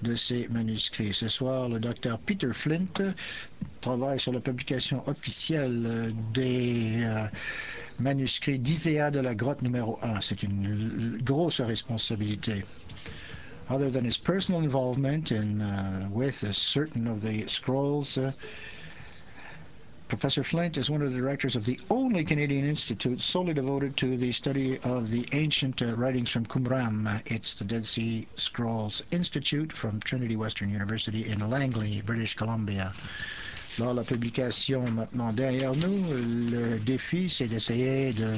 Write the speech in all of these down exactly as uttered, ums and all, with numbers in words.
de ces manuscrits. Ce soir, le docteur Peter Flint travaille sur la publication officielle des euh, manuscrits d'Iséa de la grotte numéro un. C'est une grosse responsabilité. Other than his personal involvement in uh, with certain of the scrolls, uh, Professor Flint is one of the directors of the only Canadian institute solely devoted to the study of the ancient uh, writings from Qumran. It's the Dead Sea Scrolls Institute from Trinity Western University in Langley, British Columbia. Lors de la publication maintenant derrière nous, le défi, c'est d'essayer de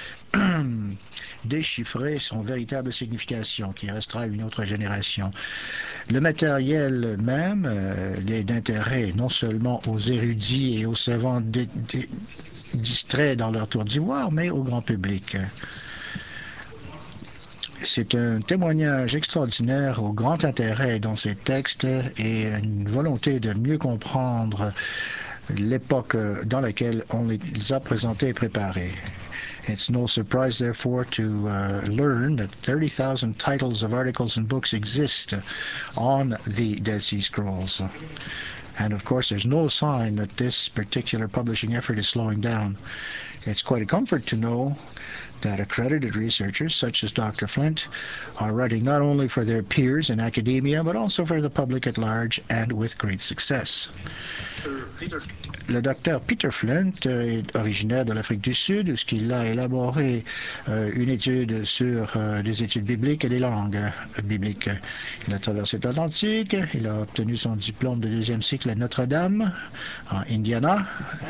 déchiffrer son véritable signification qui restera à une autre génération. Le matériel même euh, est d'intérêt non seulement aux érudits et aux savants distraits dans leur tour d'ivoire, mais au grand public. C'est un témoignage extraordinaire au grand intérêt dans ces textes et une volonté de mieux comprendre l'époque dans laquelle on les a présentés et préparés. It's no surprise, therefore, to uh, learn that thirty thousand titles of articles and books exist on the Dead Sea Scrolls. And of course, there's no sign that this particular publishing effort is slowing down. It's quite a comfort to know that accredited researchers such as Doctor Flint are writing not only for their peers in academia, but also for the public at large, and with great success. Le docteur Peter Flint est originaire de l'Afrique du Sud, où il a élaboré euh, une étude sur euh, des études bibliques et des langues euh, bibliques. Il a traversé l'Atlantique, il a obtenu son diplôme de deuxième cycle à Notre-Dame, en Indiana,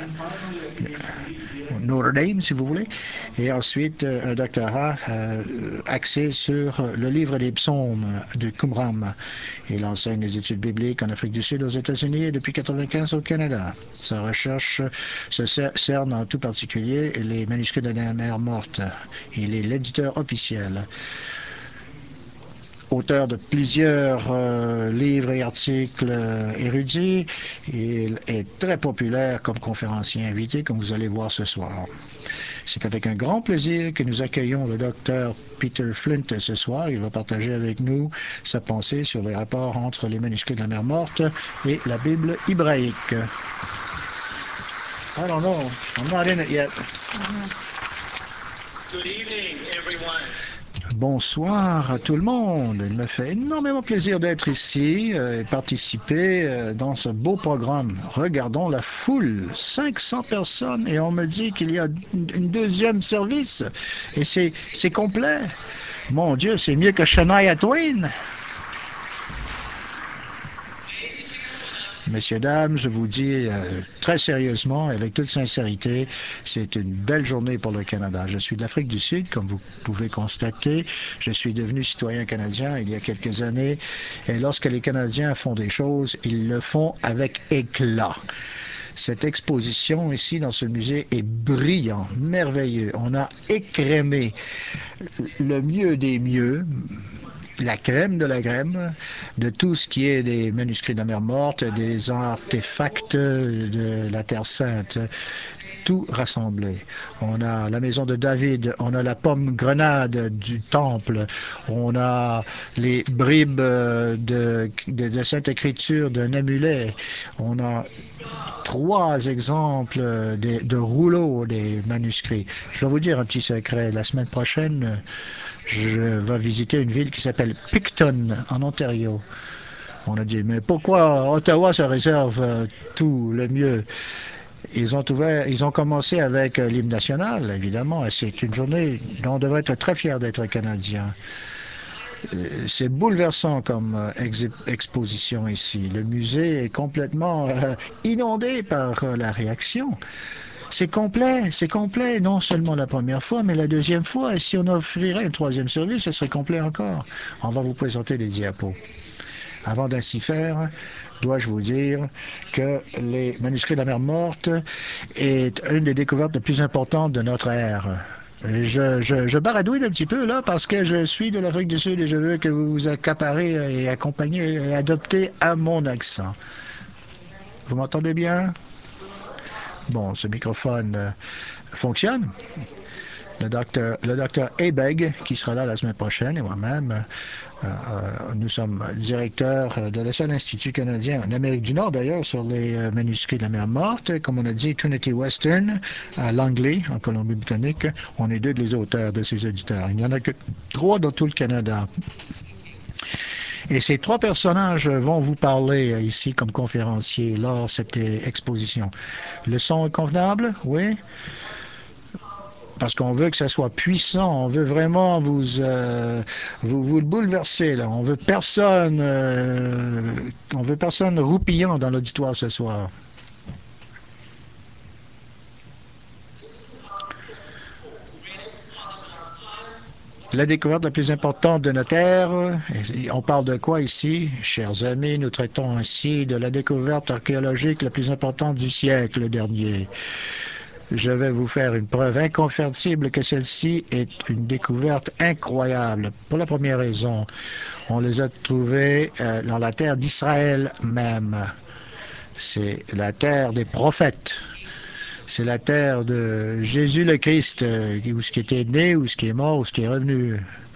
Notre Dame, si vous voulez, et ensuite euh, un doctorat euh, axé sur le livre des psaumes de Qumran. Il enseigne les études bibliques en Afrique du Sud, aux États-Unis et depuis mille neuf cent quatre-vingt-quinze au Canada. Sa recherche se cerne en tout particulier les manuscrits de la mer morte. Il est l'éditeur officiel, auteur de plusieurs euh, livres et articles euh, érudits. Il est très populaire comme conférencier invité, comme vous allez voir ce soir. C'est avec un grand plaisir que nous accueillons le docteur Peter Flint ce soir. Il va partager avec nous sa pensée sur les rapports entre les manuscrits de la mer morte et la Bible hébraïque. I don't know. I'm not in it yet. Good evening, everyone. Bonsoir à tout le monde. Il me fait énormément plaisir d'être ici euh, et participer euh, dans ce beau programme. Regardons la foule, cinq cents personnes, et on me dit qu'il y a une, une deuxième service et c'est c'est complet. Mon Dieu, c'est mieux que Shania Twain. Messieurs, dames, je vous dis euh, très sérieusement, avec toute sincérité, c'est une belle journée pour le Canada. Je suis de l'Afrique du Sud, comme vous pouvez constater. Je suis devenu citoyen canadien il y a quelques années. Et lorsque les Canadiens font des choses, ils le font avec éclat. Cette exposition ici dans ce musée est brillant, merveilleux. On a écrémé le mieux des mieux, la crème de la crème de tout ce qui est des manuscrits de la mer morte, des artefacts de la Terre Sainte, tout rassemblé. On a la maison de David, on a la pomme grenade du temple, on a les bribes de, de, de Sainte Écriture d'un amulet, on a trois exemples de, de rouleaux des manuscrits. Je vais vous dire un petit secret. La semaine prochaine, je vais visiter une ville qui s'appelle Picton, en Ontario. On a dit, mais pourquoi Ottawa se réserve euh, tout le mieux? Ils ont ouvert, ils ont commencé avec euh, l'hymne national, évidemment, et c'est une journée dont on devrait être très fier d'être Canadien. C'est bouleversant comme euh, ex exposition ici. Le musée est complètement euh, inondé par euh, la réaction. C'est complet, c'est complet, non seulement la première fois, mais la deuxième fois. Et si on offrirait un troisième service, ce serait complet encore. On va vous présenter les diapos. Avant d'ainsi faire, dois-je vous dire que les manuscrits de la mer morte est une des découvertes les plus importantes de notre ère. Je, je, je baradouille un petit peu là parce que je suis de l'Afrique du Sud et je veux que vous vous accaparez et accompagnez et adoptez à mon accent. Vous m'entendez bien? Bon, ce microphone euh, fonctionne. le docteur, le docteur Ebeg, qui sera là la semaine prochaine, et moi-même. Euh, euh, nous sommes directeurs de le seul institut canadien en Amérique du Nord, d'ailleurs, sur les euh, manuscrits de la mer Morte. Comme on a dit, Trinity Western, à Langley, en Colombie-Britannique. On est deux des auteurs de ces éditeurs. Il n'y en a que trois dans tout le Canada. Et ces trois personnages vont vous parler ici comme conférenciers lors de cette exposition. Le son est convenable? Oui? Parce qu'on veut que ça soit puissant, on veut vraiment vous euh, vous, vous le bouleverser là. On veut personne, euh, on veut personne roupillant dans l'auditoire ce soir. La découverte la plus importante de notre ère, on parle de quoi ici? Chers amis, nous traitons ainsi de la découverte archéologique la plus importante du siècle dernier. Je vais vous faire une preuve incontrovertible que celle-ci est une découverte incroyable. Pour la première raison, on les a trouvés euh, dans la terre d'Israël même. C'est la terre des prophètes. C'est la terre de Jésus le Christ, euh, où ce qui était né, où ce qui est mort, où ce qui est revenu.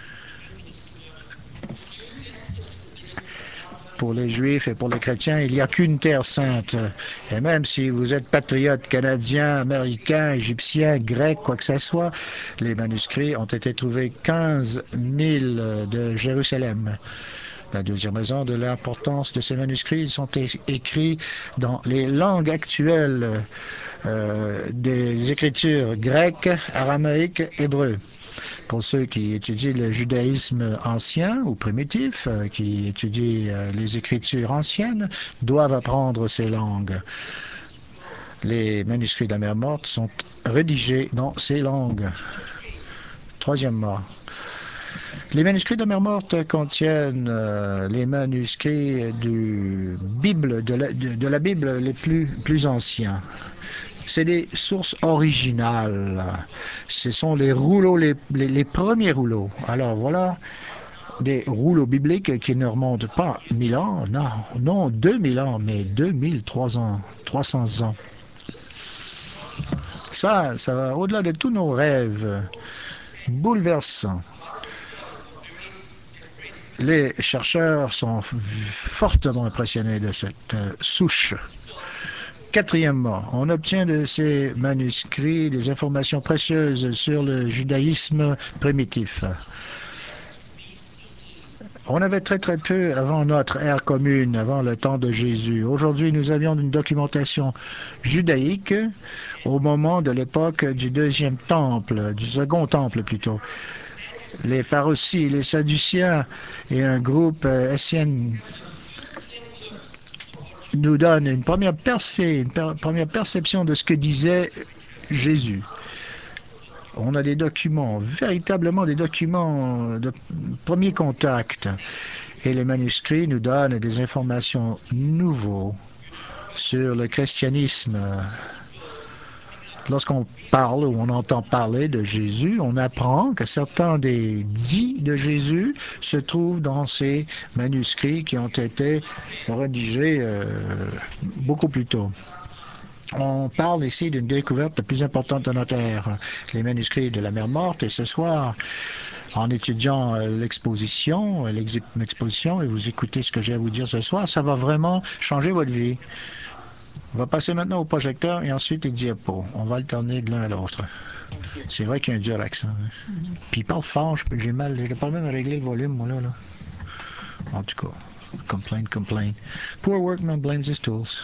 Pour les Juifs et pour les chrétiens, il n'y a qu'une terre sainte. Et même si vous êtes patriote canadien, américain, égyptien, grec, quoi que ce soit, les manuscrits ont été trouvés quinze mille de Jérusalem. La deuxième raison de l'importance de ces manuscrits, ils sont é écrits dans les langues actuelles euh, des écritures grecques, aramaïques, hébreu. Pour ceux qui étudient le judaïsme ancien ou primitif, euh, qui étudient euh, les écritures anciennes, doivent apprendre ces langues. Les manuscrits de la mer Morte sont rédigés dans ces langues. Troisièmement, les manuscrits de la mer Morte contiennent euh, les manuscrits du Bible, de la, de, de la Bible les plus, plus anciens. C'est des sources originales. Ce sont les rouleaux, les, les, les premiers rouleaux. Alors voilà des rouleaux bibliques qui ne remontent pas mille ans, non, non deux mille ans, mais deux mille trois cents ans, trois cents ans. Ça, ça va au-delà de tous nos rêves, bouleversant. Les chercheurs sont fortement impressionnés de cette euh, souche. Quatrièmement, on obtient de ces manuscrits des informations précieuses sur le judaïsme primitif. On avait très très peu avant notre ère commune, avant le temps de Jésus. Aujourd'hui, nous avions une documentation judaïque au moment de l'époque du deuxième temple, du second temple plutôt. Les Pharocies, les Sadduciens et un groupe euh, essien nous donnent une première percée, une per première perception de ce que disait Jésus. On a des documents, véritablement des documents de premier contact. Et les manuscrits nous donnent des informations nouvelles sur le christianisme. Lorsqu'on parle ou on entend parler de Jésus, on apprend que certains des dits de Jésus se trouvent dans ces manuscrits qui ont été rédigés euh, beaucoup plus tôt. On parle ici d'une découverte la plus importante de notre ère, les manuscrits de la mer Morte. Et ce soir, en étudiant l'exposition, l'exposition, et vous écoutez ce que j'ai à vous dire ce soir, ça va vraiment changer votre vie. On va passer maintenant au projecteur et ensuite les diapos. On va alterner de l'un à l'autre. C'est vrai qu'il y a un dur accent. Hein. Mm-hmm. Puis il parle fort, j'ai mal, j'ai pas même à régler le volume, moi là. là. En tout cas, complain, complain. Poor workman blames his tools.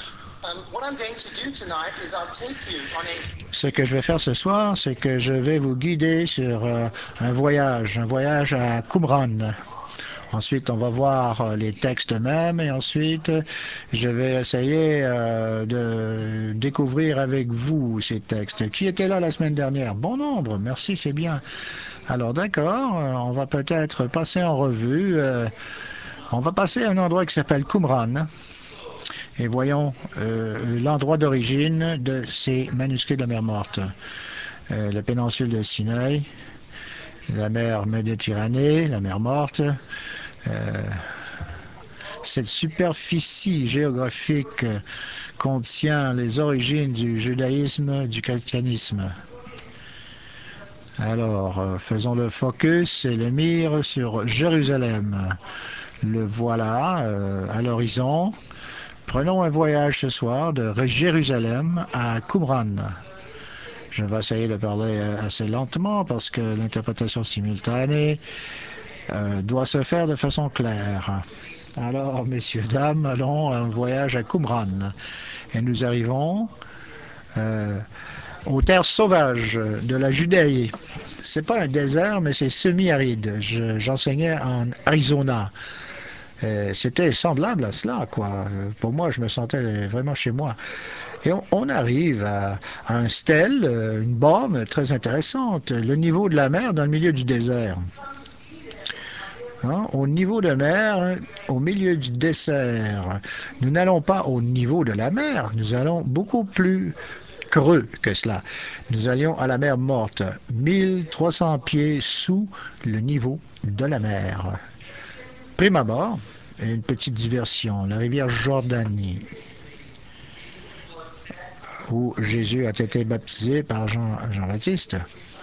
Ce que je vais faire ce soir, c'est que je vais vous guider sur euh, un voyage, un voyage à Qumran. Ensuite, on va voir euh, les textes eux-mêmes et ensuite, je vais essayer euh, de découvrir avec vous ces textes. Qui était là la semaine dernière? Bon nombre, merci, c'est bien. Alors d'accord, euh, on va peut-être passer en revue. Euh, on va passer à un endroit qui s'appelle Qumran. Et voyons euh, l'endroit d'origine de ces manuscrits de la mer Morte. Euh, la péninsule de Sinaï, la mer Méditerranée, la mer Morte. Euh, cette superficie géographique contient les origines du judaïsme, du christianisme. Alors, euh, faisons le focus et le mire sur Jérusalem. Le voilà euh, à l'horizon. Prenons un voyage ce soir de Jérusalem à Qumran. Je vais essayer de parler euh, assez lentement parce que l'interprétation simultanée euh, doit se faire de façon claire. Alors, messieurs, dames, allons un voyage à Qumran. Et nous arrivons euh, aux terres sauvages de la Judée. C'est pas un désert, mais c'est semi-aride. Je- J'enseignais en Arizona. Euh, C'était semblable à cela, quoi. Euh, Pour moi, je me sentais vraiment chez moi. Et on, on arrive à, à un stèle, euh, une borne très intéressante, le niveau de la mer dans le milieu du désert. Hein, au niveau de mer, au milieu du désert, nous n'allons pas au niveau de la mer, nous allons beaucoup plus creux que cela. Nous allions à la mer Morte, mille trois cents pieds sous le niveau de la mer. Prime abord, une petite diversion, la rivière Jordanie, où Jésus a été baptisé par Jean, Jean-Baptiste.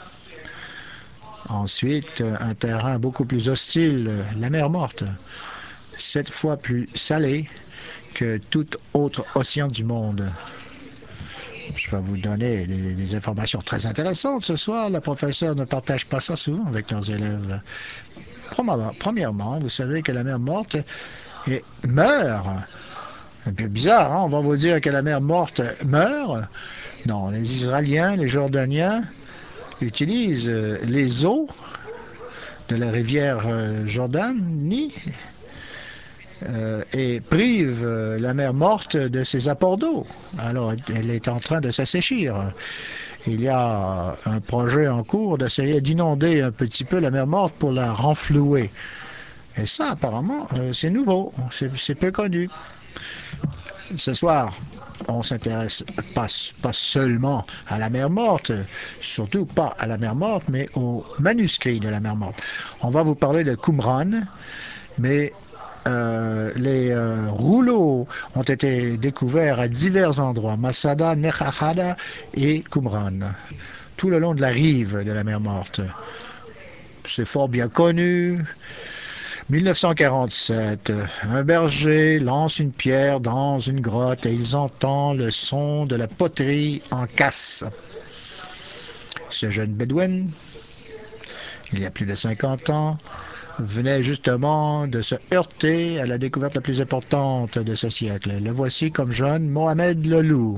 Ensuite, un terrain beaucoup plus hostile, la mer Morte, sept fois plus salée que tout autre océan du monde. Je vais vous donner des, des informations très intéressantes ce soir. La professeure ne partage pas ça souvent avec nos élèves. Premièrement, vous savez que la mer Morte est, meurt. Un peu bizarre, hein? On va vous dire que la mer Morte meurt. Non, les Israéliens, les Jordaniens utilisent les eaux de la rivière Jordanie euh, et privent la mer Morte de ses apports d'eau. Alors, elle est en train de s'asséchir. Il y a un projet en cours d'essayer d'inonder un petit peu la mer Morte pour la renflouer. Et ça, apparemment, euh, c'est nouveau, c'est peu connu. Ce soir, on s'intéresse pas, pas seulement à la mer Morte, surtout pas à la mer Morte, mais aux manuscrits de la mer Morte. On va vous parler de Qumran, mais euh, les euh, rouleaux ont été découverts à divers endroits, Masada, Nechachada et Qumran, tout le long de la rive de la mer Morte. C'est fort bien connu. mille neuf cent quarante-sept, un berger lance une pierre dans une grotte et ils entendent le son de la poterie en casse. Ce jeune bédouin, il y a plus de cinquante ans, venait justement de se heurter à la découverte la plus importante de ce siècle. Le voici comme jeune Mohamed le Loup.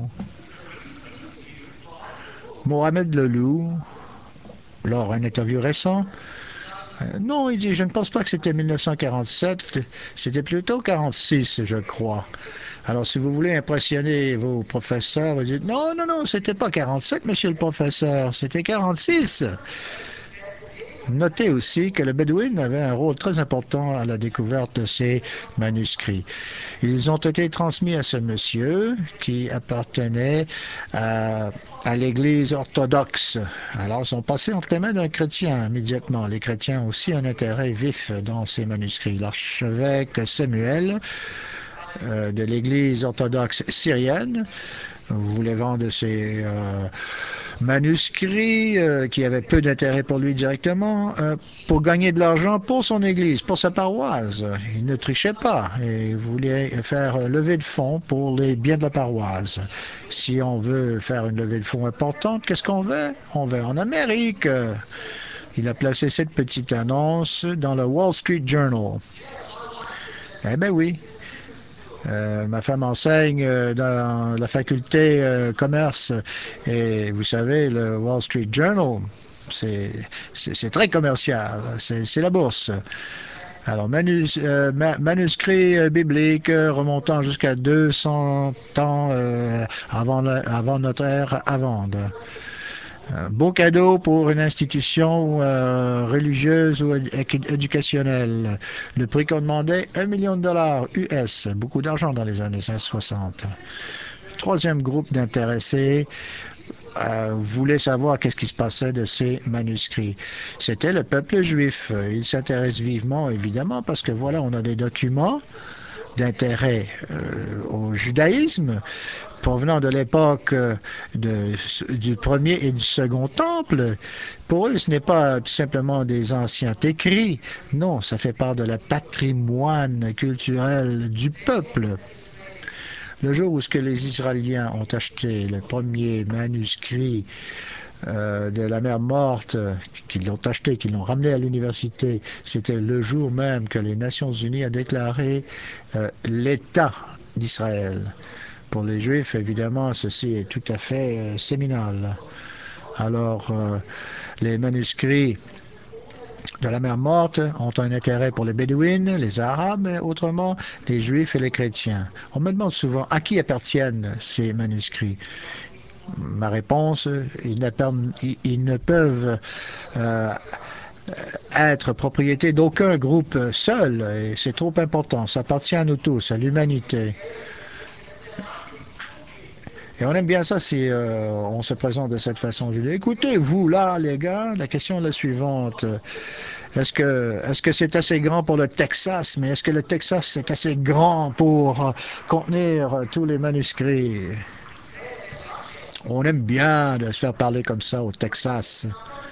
Mohamed le Loup, lors d'un interview récent, euh, non, il dit, je ne pense pas que c'était mille neuf cent quarante-sept, c'était plutôt quarante-six, je crois. Alors, si vous voulez impressionner vos professeurs, vous dites, non, non, non, c'était pas quarante-sept, monsieur le professeur, c'était quarante-six. Notez aussi que le Bedouin avait un rôle très important à la découverte de ces manuscrits. Ils ont été transmis à ce monsieur qui appartenait à, à l'Église orthodoxe. Alors, ils sont passés entre les mains d'un chrétien immédiatement. Les chrétiens ont aussi un intérêt vif dans ces manuscrits. L'archevêque Samuel euh, de l'Église orthodoxe syrienne voulait vendre ses euh, manuscrits euh, qui avaient peu d'intérêt pour lui directement euh, pour gagner de l'argent pour son église, pour sa paroisse. Il ne trichait pas et voulait faire lever de fonds pour les biens de la paroisse. Si on veut faire une levée de fonds importante, qu'est-ce qu'on veut? On va en Amérique. Il a placé cette petite annonce dans le Wall Street Journal. Eh bien oui, Euh, ma femme enseigne euh, dans la faculté euh, commerce et vous savez, le Wall Street Journal, c'est très commercial, c'est la bourse. Alors, manus, euh, ma, manuscrit euh, biblique euh, remontant jusqu'à deux cents ans euh, avant, le, avant notre ère à vendre. Un beau cadeau pour une institution euh, religieuse ou édu éducationnelle. Le prix qu'on demandait, un million de dollars U S. Beaucoup d'argent dans les années soixante. Troisième groupe d'intéressés euh, voulait savoir qu'est-ce qui se passait de ces manuscrits. C'était le peuple juif. Il s'intéresse vivement, évidemment, parce que voilà, on a des documents d'intérêt euh, au judaïsme, provenant de l'époque euh, de- du premier et du second temple. Pour eux, ce n'est pas tout simplement des anciens écrits. Non, ça fait part de la patrimoine culturel du peuple. Le jour où ce que les Israéliens ont acheté le premier manuscrit euh, de la mer morte, qu'ils l'ont acheté, qu'ils l'ont ramené à l'université, c'était le jour même que les Nations Unies a déclaré euh, l'État d'Israël. Pour les Juifs, évidemment, ceci est tout à fait euh, séminal. Alors, euh, les manuscrits de la mer morte ont un intérêt pour les Bédouines, les Arabes, mais autrement les Juifs et les chrétiens. On me demande souvent à qui appartiennent ces manuscrits. Ma réponse, ils ne, ils ne peuvent euh, être propriété d'aucun groupe seul, et c'est trop important. Ça appartient à nous tous, à l'humanité. Et on aime bien ça si euh, on se présente de cette façon. Je dis, écoutez, vous là, les gars, la question est la suivante. Est-ce que est-ce que c'est assez grand pour le Texas, mais est-ce que le Texas est assez grand pour euh, contenir euh, tous les manuscrits? On aime bien de se faire parler comme ça au Texas.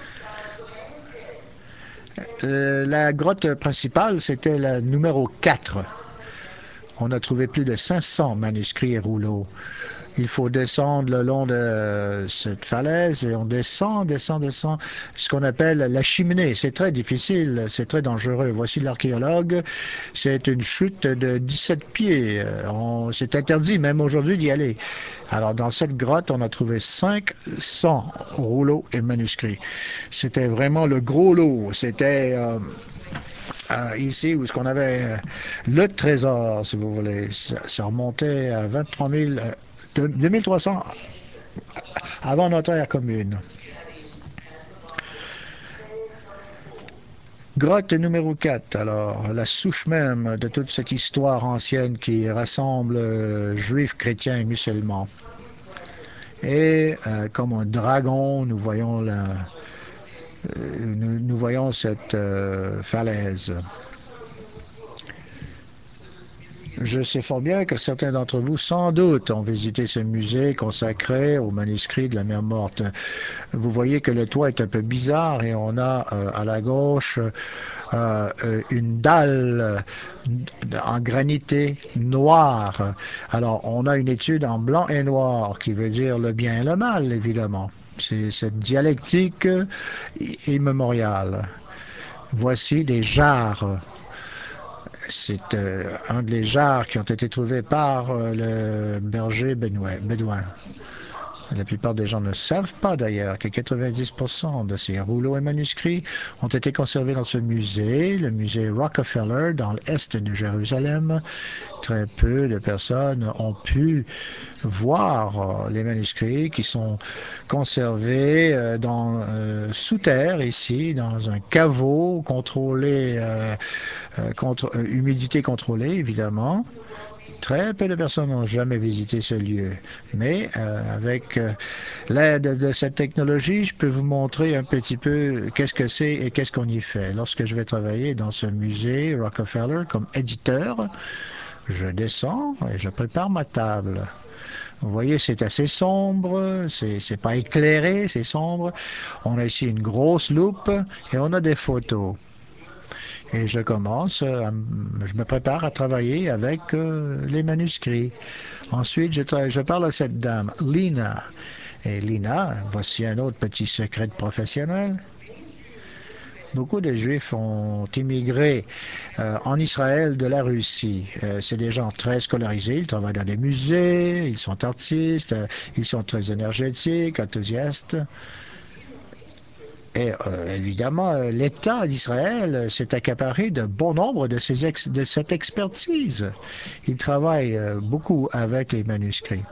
Euh, la grotte principale, c'était la numéro quatre. On a trouvé plus de cinq cents manuscrits et rouleaux. Il faut descendre le long de cette falaise et on descend, descend, descend, ce qu'on appelle la cheminée. C'est très difficile, c'est très dangereux. Voici l'archéologue. C'est une chute de dix-sept pieds. On, c'est interdit même aujourd'hui d'y aller. Alors dans cette grotte, on a trouvé cinq cents rouleaux et manuscrits. C'était vraiment le gros lot. C'était euh, euh, ici où ce qu'on avait euh, le trésor, si vous voulez. Ça, ça remontait à vingt-trois mille, euh, deux mille trois cents avant notre ère commune. Grotte numéro quatre, alors, la souche même de toute cette histoire ancienne qui rassemble euh, juifs, chrétiens et musulmans. Et euh, comme un dragon, nous voyons, la, euh, nous, nous voyons cette euh, falaise. Je sais fort bien que certains d'entre vous, sans doute, ont visité ce musée consacré aux manuscrits de la mer morte. Vous voyez que le toit est un peu bizarre et on a euh, à la gauche euh, une dalle en granité noire. Alors, on a une étude en blanc et noir qui veut dire le bien et le mal, évidemment. C'est cette dialectique immémoriale. Voici des jarres. C'est euh, un des jarres qui ont été trouvés par euh, le berger bédouin. La plupart des gens ne savent pas d'ailleurs que quatre-vingt-dix pour cent de ces rouleaux et manuscrits ont été conservés dans ce musée, le musée Rockefeller, dans l'est de Jérusalem. Très peu de personnes ont pu voir les manuscrits qui sont conservés euh, dans, euh, sous terre, ici, dans un caveau contrôlé, euh, euh, contre, euh, humidité contrôlée, évidemment. Très peu de personnes n'ont jamais visité ce lieu. Mais euh, avec euh, l'aide de cette technologie, je peux vous montrer un petit peu qu'est-ce que c'est et qu'est-ce qu'on y fait. Lorsque je vais travailler dans ce musée Rockefeller comme éditeur, je descends et je prépare ma table. Vous voyez, c'est assez sombre, c'est, c'est pas éclairé, c'est sombre. On a ici une grosse loupe et on a des photos. Et je commence, à, je me prépare à travailler avec euh, les manuscrits. Ensuite, je, je parle à cette dame, Lina. Et Lina, voici un autre petit secret professionnel. Beaucoup de Juifs ont immigré euh, en Israël de la Russie. Euh, c'est des gens très scolarisés, ils travaillent dans des musées, ils sont artistes, euh, ils sont très énergétiques, enthousiastes. Et euh, évidemment, euh, l'État d'Israël s'est accaparé de bon nombre de, ces ex de cette expertise. Il travaille euh, beaucoup avec les manuscrits.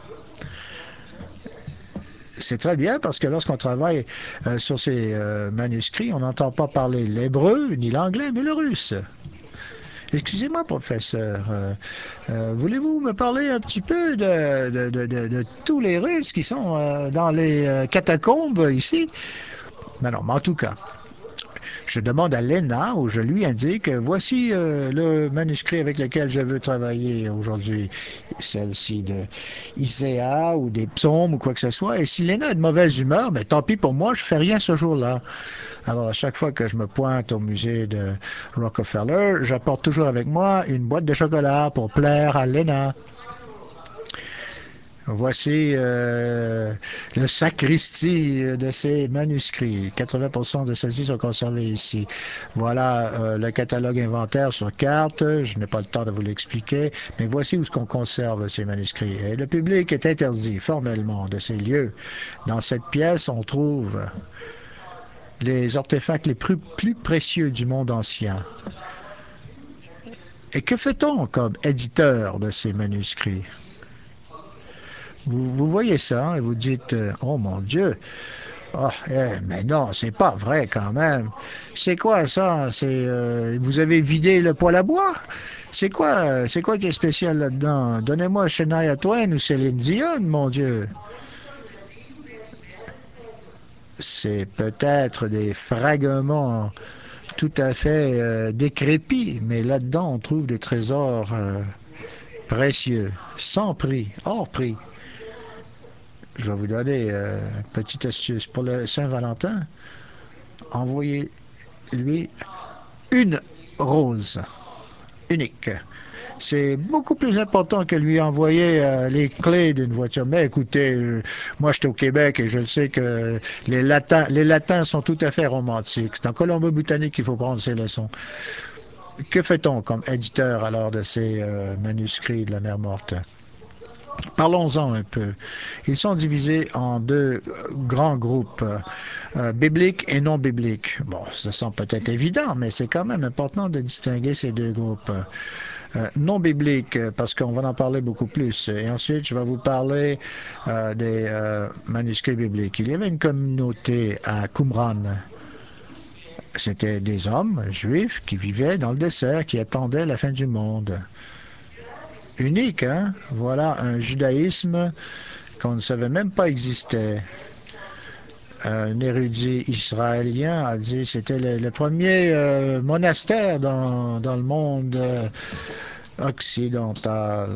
C'est très bien parce que lorsqu'on travaille euh, sur ces euh, manuscrits, on n'entend pas parler l'hébreu ni l'anglais, mais le russe. Excusez-moi, professeur, euh, euh, voulez-vous me parler un petit peu de, de, de, de, de tous les Russes qui sont euh, dans les euh, catacombes ici? Ben non, mais en tout cas, Je demande à Léna ou je lui indique, voici euh, le manuscrit avec lequel je veux travailler aujourd'hui, celle-ci de Iséa ou des psaumes ou quoi que ce soit. Et si Léna est de mauvaise humeur, mais tant pis pour moi, je fais rien ce jour-là. Alors à chaque fois que je me pointe au musée de Rockefeller, j'apporte toujours avec moi une boîte de chocolat pour plaire à Léna. Voici euh, le sacristie de ces manuscrits. quatre-vingts pour cent de ceux-ci sont conservés ici. Voilà euh, le catalogue inventaire sur carte. Je n'ai pas le temps de vous l'expliquer, mais voici où ce qu'on conserve ces manuscrits. Et le public est interdit formellement de ces lieux. Dans cette pièce, on trouve les artefacts les plus, plus précieux du monde ancien. Et que fait-on comme éditeur de ces manuscrits? Vous, vous voyez ça et vous dites, euh, oh mon Dieu, oh, eh, mais non, c'est pas vrai quand même. C'est quoi ça? C'est euh, vous avez vidé le poêle à bois? C'est quoi, euh, c'est quoi qui est spécial là-dedans? Donnez-moi Shania Twain ou Céline Dion, mon Dieu. C'est peut-être des fragments tout à fait euh, décrépits, mais là-dedans on trouve des trésors euh, précieux, sans prix, hors prix. Je vais vous donner euh, une petite astuce. Pour le Saint-Valentin, envoyez-lui une rose unique. C'est beaucoup plus important que lui envoyer euh, les clés d'une voiture. Mais écoutez, euh, moi j'étais au Québec et je le sais que les latins, les latins sont tout à fait romantiques. C'est en Colombie-Britannique qu'il faut prendre ces leçons. Que fait-on comme éditeur alors de ces euh, manuscrits de la mer morte? Parlons-en un peu. Ils sont divisés en deux grands groupes, euh, bibliques et non bibliques. Bon, ça semble peut-être évident, mais c'est quand même important de distinguer ces deux groupes. Euh, non bibliques, parce qu'on va en parler beaucoup plus. Et ensuite, je vais vous parler euh, des euh, manuscrits bibliques. Il y avait une communauté à Qumran. C'était des hommes juifs qui vivaient dans le désert, qui attendaient la fin du monde. Unique, hein? Voilà un judaïsme qu'on ne savait même pas existait. Un érudit israélien a dit que c'était le, le premier euh, monastère dans, dans le monde euh, occidental.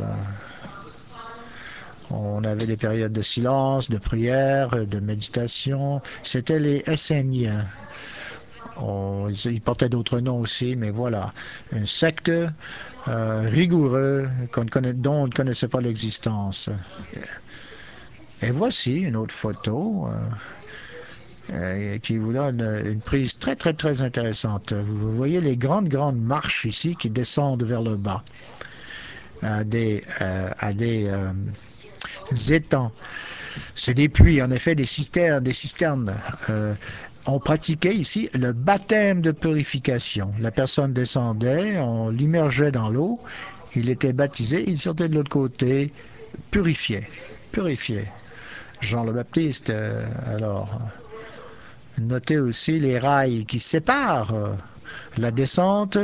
On avait des périodes de silence, de prière, de méditation. C'était les Esséniens. On, ils portaient d'autres noms aussi, mais voilà. Une secte euh, rigoureux qu'on connaît, dont on ne connaissait pas l'existence. Et voici une autre photo euh, euh, qui vous donne une prise très, très, très intéressante. Vous voyez les grandes, grandes marches ici qui descendent vers le bas à des, euh, à des euh, étangs. C'est des puits, en effet, des cisternes. Des cisternes. Euh, on pratiquait ici le baptême de purification. La personne descendait, on l'immergeait dans l'eau, il était baptisé, il sortait de l'autre côté, purifié, purifié. Jean le Baptiste, euh, alors, notez aussi les rails qui séparent euh, la descente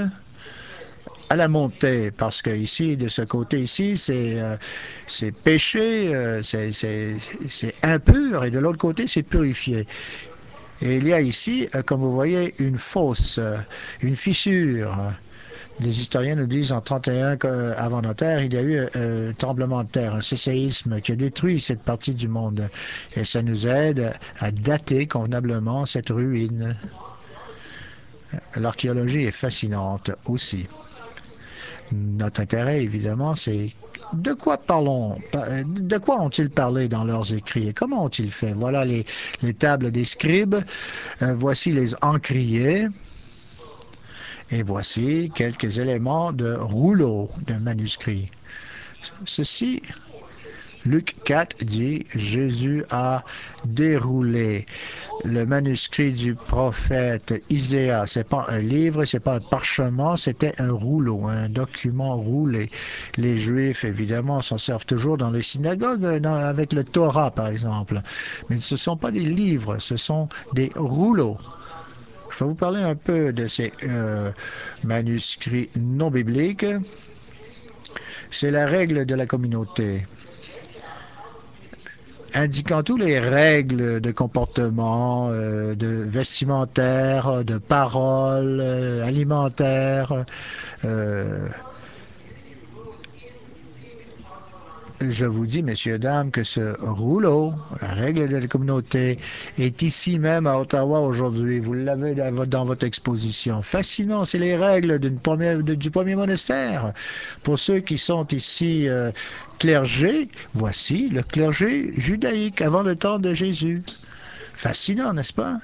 à la montée, parce que ici, de ce côté ici, c'est euh, c'est péché, euh, c'est c'est impur, et de l'autre côté, c'est purifié. Et il y a ici, euh, comme vous voyez, une fosse, euh, une fissure. Les historiens nous disent en trente et un euh, avant notre ère, il y a eu euh, un tremblement de terre, un séisme qui a détruit cette partie du monde. Et ça nous aide à dater convenablement cette ruine. L'archéologie est fascinante aussi. Notre intérêt, évidemment, c'est de quoi parlons, de quoi ont-ils parlé dans leurs écrits et comment ont-ils fait? Voilà les, les tables des scribes, euh, voici les encriers et voici quelques éléments de rouleaux de manuscrits. Ceci, Luc quatre dit, Jésus a déroulé le manuscrit du prophète Iséa. C'est pas un livre, c'est pas un parchemin, c'était un rouleau, un document roulé. Les Juifs, évidemment, s'en servent toujours dans les synagogues, dans, avec le Torah, par exemple. Mais ce ne sont pas des livres, ce sont des rouleaux. Je vais vous parler un peu de ces euh, manuscrits non bibliques. C'est la règle de la communauté. indiquant toutes les règles de comportement, euh, de vestimentaire, de parole, euh, alimentaire. euh, Je vous dis, messieurs, dames, que ce rouleau, la règle de la communauté, est ici même à Ottawa aujourd'hui. Vous l'avez dans votre exposition. Fascinant, c'est les règles d'une première, de- du premier monastère. Pour ceux qui sont ici euh, clergés, voici le clergé judaïque avant le temps de Jésus. Fascinant, n'est-ce pas?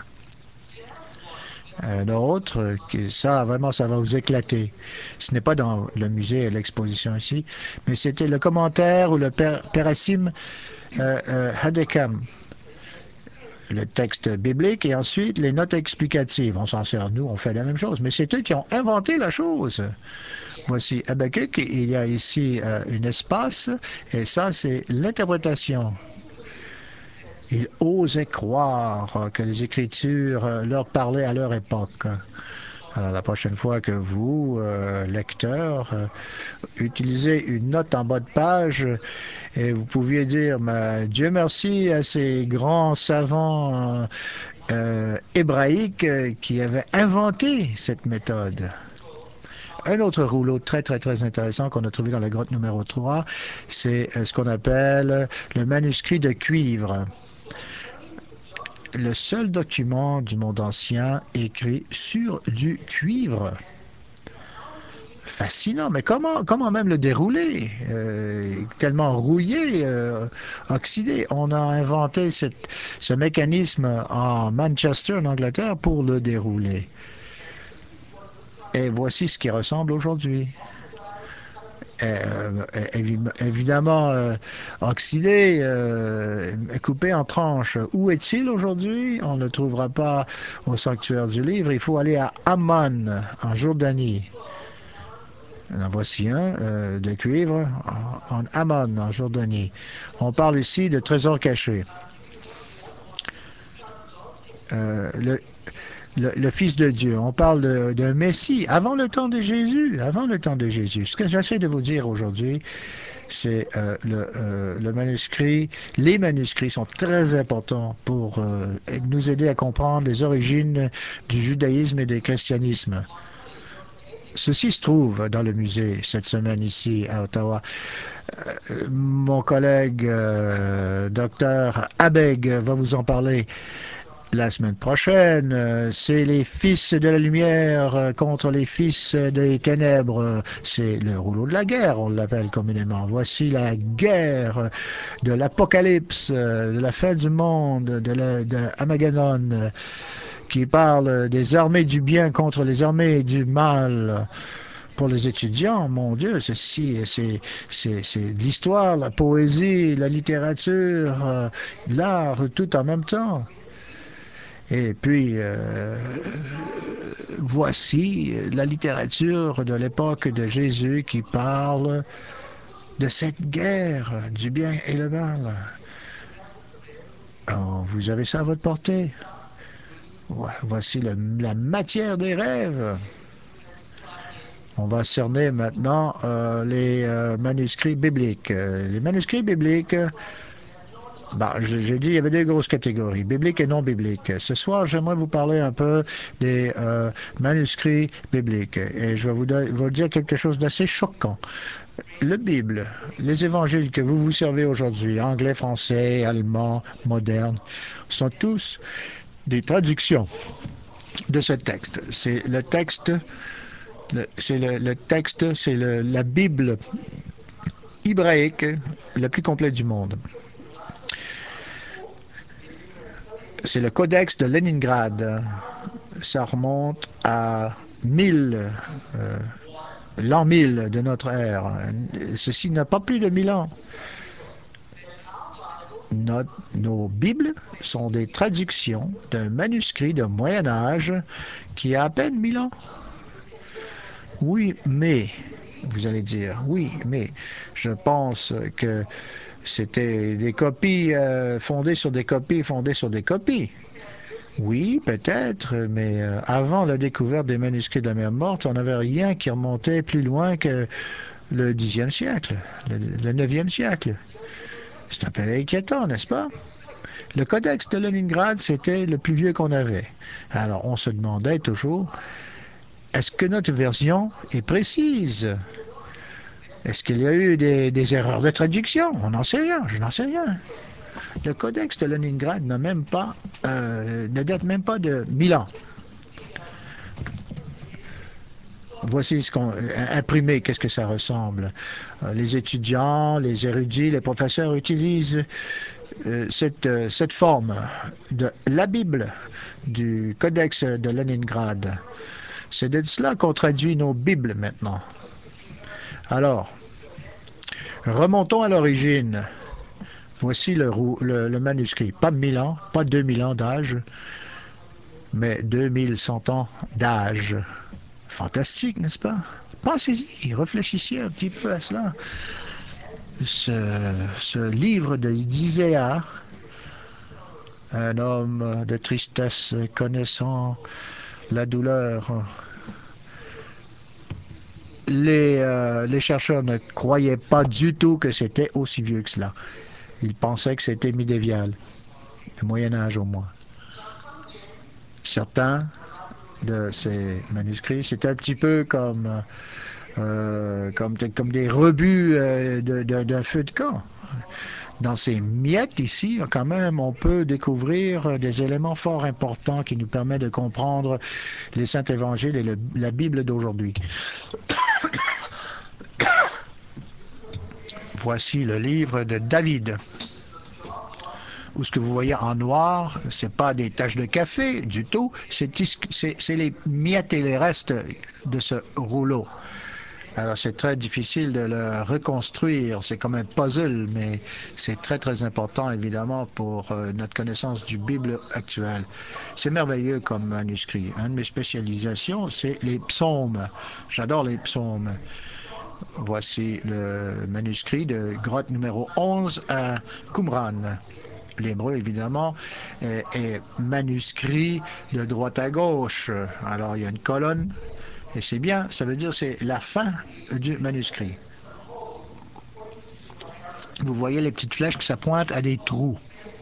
Un autre, qui, ça, vraiment, ça va vous éclater. Ce n'est pas dans le musée, l'exposition ici, mais c'était le commentaire ou le per, Perassim euh, euh, Hadekam, le texte biblique, et ensuite les notes explicatives. On s'en sert, nous, on fait la même chose, mais c'est eux qui ont inventé la chose. Voici Habakkuk, il y a ici euh, un espace, et ça, c'est l'interprétation. Ils osaient croire que les Écritures euh, leur parlaient à leur époque. Alors, la prochaine fois que vous, euh, lecteur, euh, utilisez une note en bas de page, et vous pouviez dire, mais Dieu merci à ces grands savants euh, euh, hébraïques euh, qui avaient inventé cette méthode. Un autre rouleau très, très, très intéressant qu'on a trouvé dans la grotte numéro trois, c'est euh, ce qu'on appelle le manuscrit de cuivre. Le seul document du monde ancien écrit sur du cuivre. Fascinant, mais comment, comment même le dérouler euh, tellement rouillé, euh, oxydé. On a inventé cette, ce mécanisme en Manchester, en Angleterre, pour le dérouler. Et voici ce qui ressemble aujourd'hui. Euh, évi évidemment euh, oxydé, euh, coupé en tranches. Où est-il aujourd'hui? On ne le trouvera pas au sanctuaire du livre. Il faut aller à Amman, en Jordanie. En voici un euh, de cuivre en, en Amman, en Jordanie. On parle ici de trésors cachés. Euh, le, le, le Fils de Dieu. On parle d'un Messie avant le temps de Jésus. Avant le temps de Jésus. Ce que j'essaie de vous dire aujourd'hui, c'est euh, le, euh, le manuscrit. Les manuscrits sont très importants pour euh, nous aider à comprendre les origines du judaïsme et du christianisme. Ceci se trouve dans le musée cette semaine ici à Ottawa. Euh, mon collègue euh, docteur Abeg va vous en parler la semaine prochaine. Euh, C'est les fils de la lumière euh, contre les fils des ténèbres. C'est le rouleau de la guerre, on l'appelle communément. Voici la guerre de l'apocalypse, euh, de la fin du monde, de, la, de Armageddon, euh, qui parle des armées du bien contre les armées du mal. Pour les étudiants, mon Dieu, ceci, c'est, c'est, c'est l'histoire, la poésie, la littérature, euh, l'art, tout en même temps. Et puis, euh, voici la littérature de l'époque de Jésus qui parle de cette guerre du bien et le mal. Oh, vous avez ça à votre portée. Voici le, la matière des rêves. On va cerner maintenant euh, les euh, manuscrits bibliques. Euh, les manuscrits bibliques, bah, j'ai dit il y avait deux grosses catégories, bibliques et non bibliques. Ce soir, j'aimerais vous parler un peu des euh, manuscrits bibliques. Et je vais vous, vous dire quelque chose d'assez choquant. Le Bible, les évangiles que vous vous servez aujourd'hui, anglais, français, allemand, moderne, sont tous des traductions de ce texte. C'est le texte c'est le, le, texte, c'est la Bible hébraïque la plus complète du monde. C'est le Codex de Leningrad. Ça remonte à mille, euh, l'an mille de notre ère. Ceci n'a pas plus de mille ans. Notre, nos Bibles sont des traductions d'un manuscrit de Moyen Âge qui a à peine mille ans. Oui, mais, vous allez dire, oui, mais, je pense que c'était des copies euh, fondées sur des copies fondées sur des copies. Oui, peut-être, mais euh, avant la découverte des manuscrits de la mer Morte, on n'avait rien qui remontait plus loin que le dixième siècle, le, le neuvième siècle. C'est un peu inquiétant, n'est-ce pas? Le codex de Leningrad, c'était le plus vieux qu'on avait. Alors, on se demandait toujours, est-ce que notre version est précise? Est-ce qu'il y a eu des, des erreurs de traduction? On n'en sait rien, je n'en sais rien. Le codex de Leningrad n'a même pas, euh, ne date même pas de mille ans. Voici ce qu'on imprimé, qu'est-ce que ça ressemble. Euh, les étudiants, les érudits, les professeurs utilisent euh, cette, euh, cette forme de la Bible du codex de Leningrad. C'est de cela qu'on traduit nos Bibles maintenant. Alors, remontons à l'origine. Voici le, le, le manuscrit. Pas mille ans, pas deux mille ans d'âge, mais deux mille cent ans d'âge. Fantastique, n'est-ce pas? Pensez-y, réfléchissez un petit peu à cela. Ce, ce livre de d'Iséa, un homme de tristesse connaissant la douleur. Les, euh, les chercheurs ne croyaient pas du tout que c'était aussi vieux que cela. Ils pensaient que c'était médiéval, le Moyen Âge au moins. Certains de ces manuscrits, c'est un petit peu comme, euh, comme, comme des rebuts euh, de, de, d'un feu de camp. Dans ces miettes ici, quand même, on peut découvrir des éléments fort importants qui nous permettent de comprendre les Saints Évangiles et le, la Bible d'aujourd'hui. Voici le livre de David. Où ce que vous voyez en noir, c'est pas des taches de café du tout, c'est, c'est, c'est les miettes et les restes de ce rouleau. Alors c'est très difficile de le reconstruire, c'est comme un puzzle, mais c'est très très important évidemment pour euh, notre connaissance du Bible actuelle. C'est merveilleux comme manuscrit. Une de mes spécialisations, c'est les psaumes. J'adore les psaumes. Voici le manuscrit de grotte numéro onze à Qumran. L'hébreu, évidemment, est, est manuscrit de droite à gauche. Alors, il y a une colonne, et c'est bien, ça veut dire que c'est la fin du manuscrit. Vous voyez les petites flèches que ça pointe à des trous.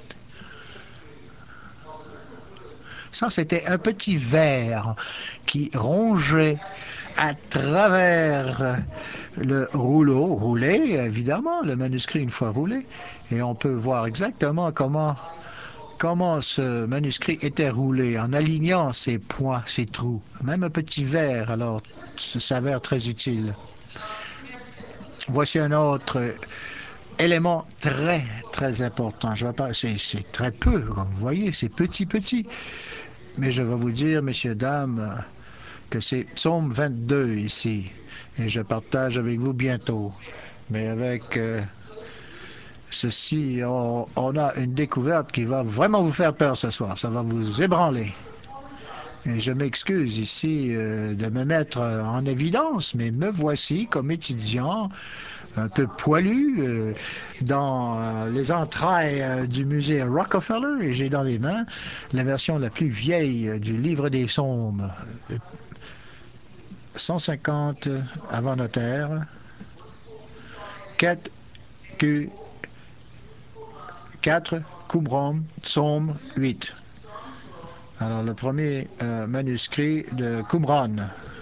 Ça, c'était un petit ver qui rongeait à travers le rouleau, roulé, évidemment, le manuscrit une fois roulé, et on peut voir exactement comment comment ce manuscrit était roulé en alignant ses points, ses trous. Même un petit verre, alors, ça s'avère très utile. Voici un autre élément très, très important. Je vais pas, c'est, c'est très peu, comme vous voyez, c'est petit, petit. Mais je vais vous dire, messieurs, dames, que c'est Psaume vingt-deux ici. Et je partage avec vous bientôt. Mais avec euh, ceci, on, on a une découverte qui va vraiment vous faire peur ce soir. Ça va vous ébranler. Et je m'excuse ici euh, de me mettre euh, en évidence, mais me voici comme étudiant un peu poilu euh, dans euh, les entrailles euh, du musée Rockefeller et j'ai dans les mains la version la plus vieille euh, du livre des psaumes. cent cinquante avant notre ère, quatre Q quatre Qumran, psaume huit. Alors le premier euh, manuscrit de Qumran.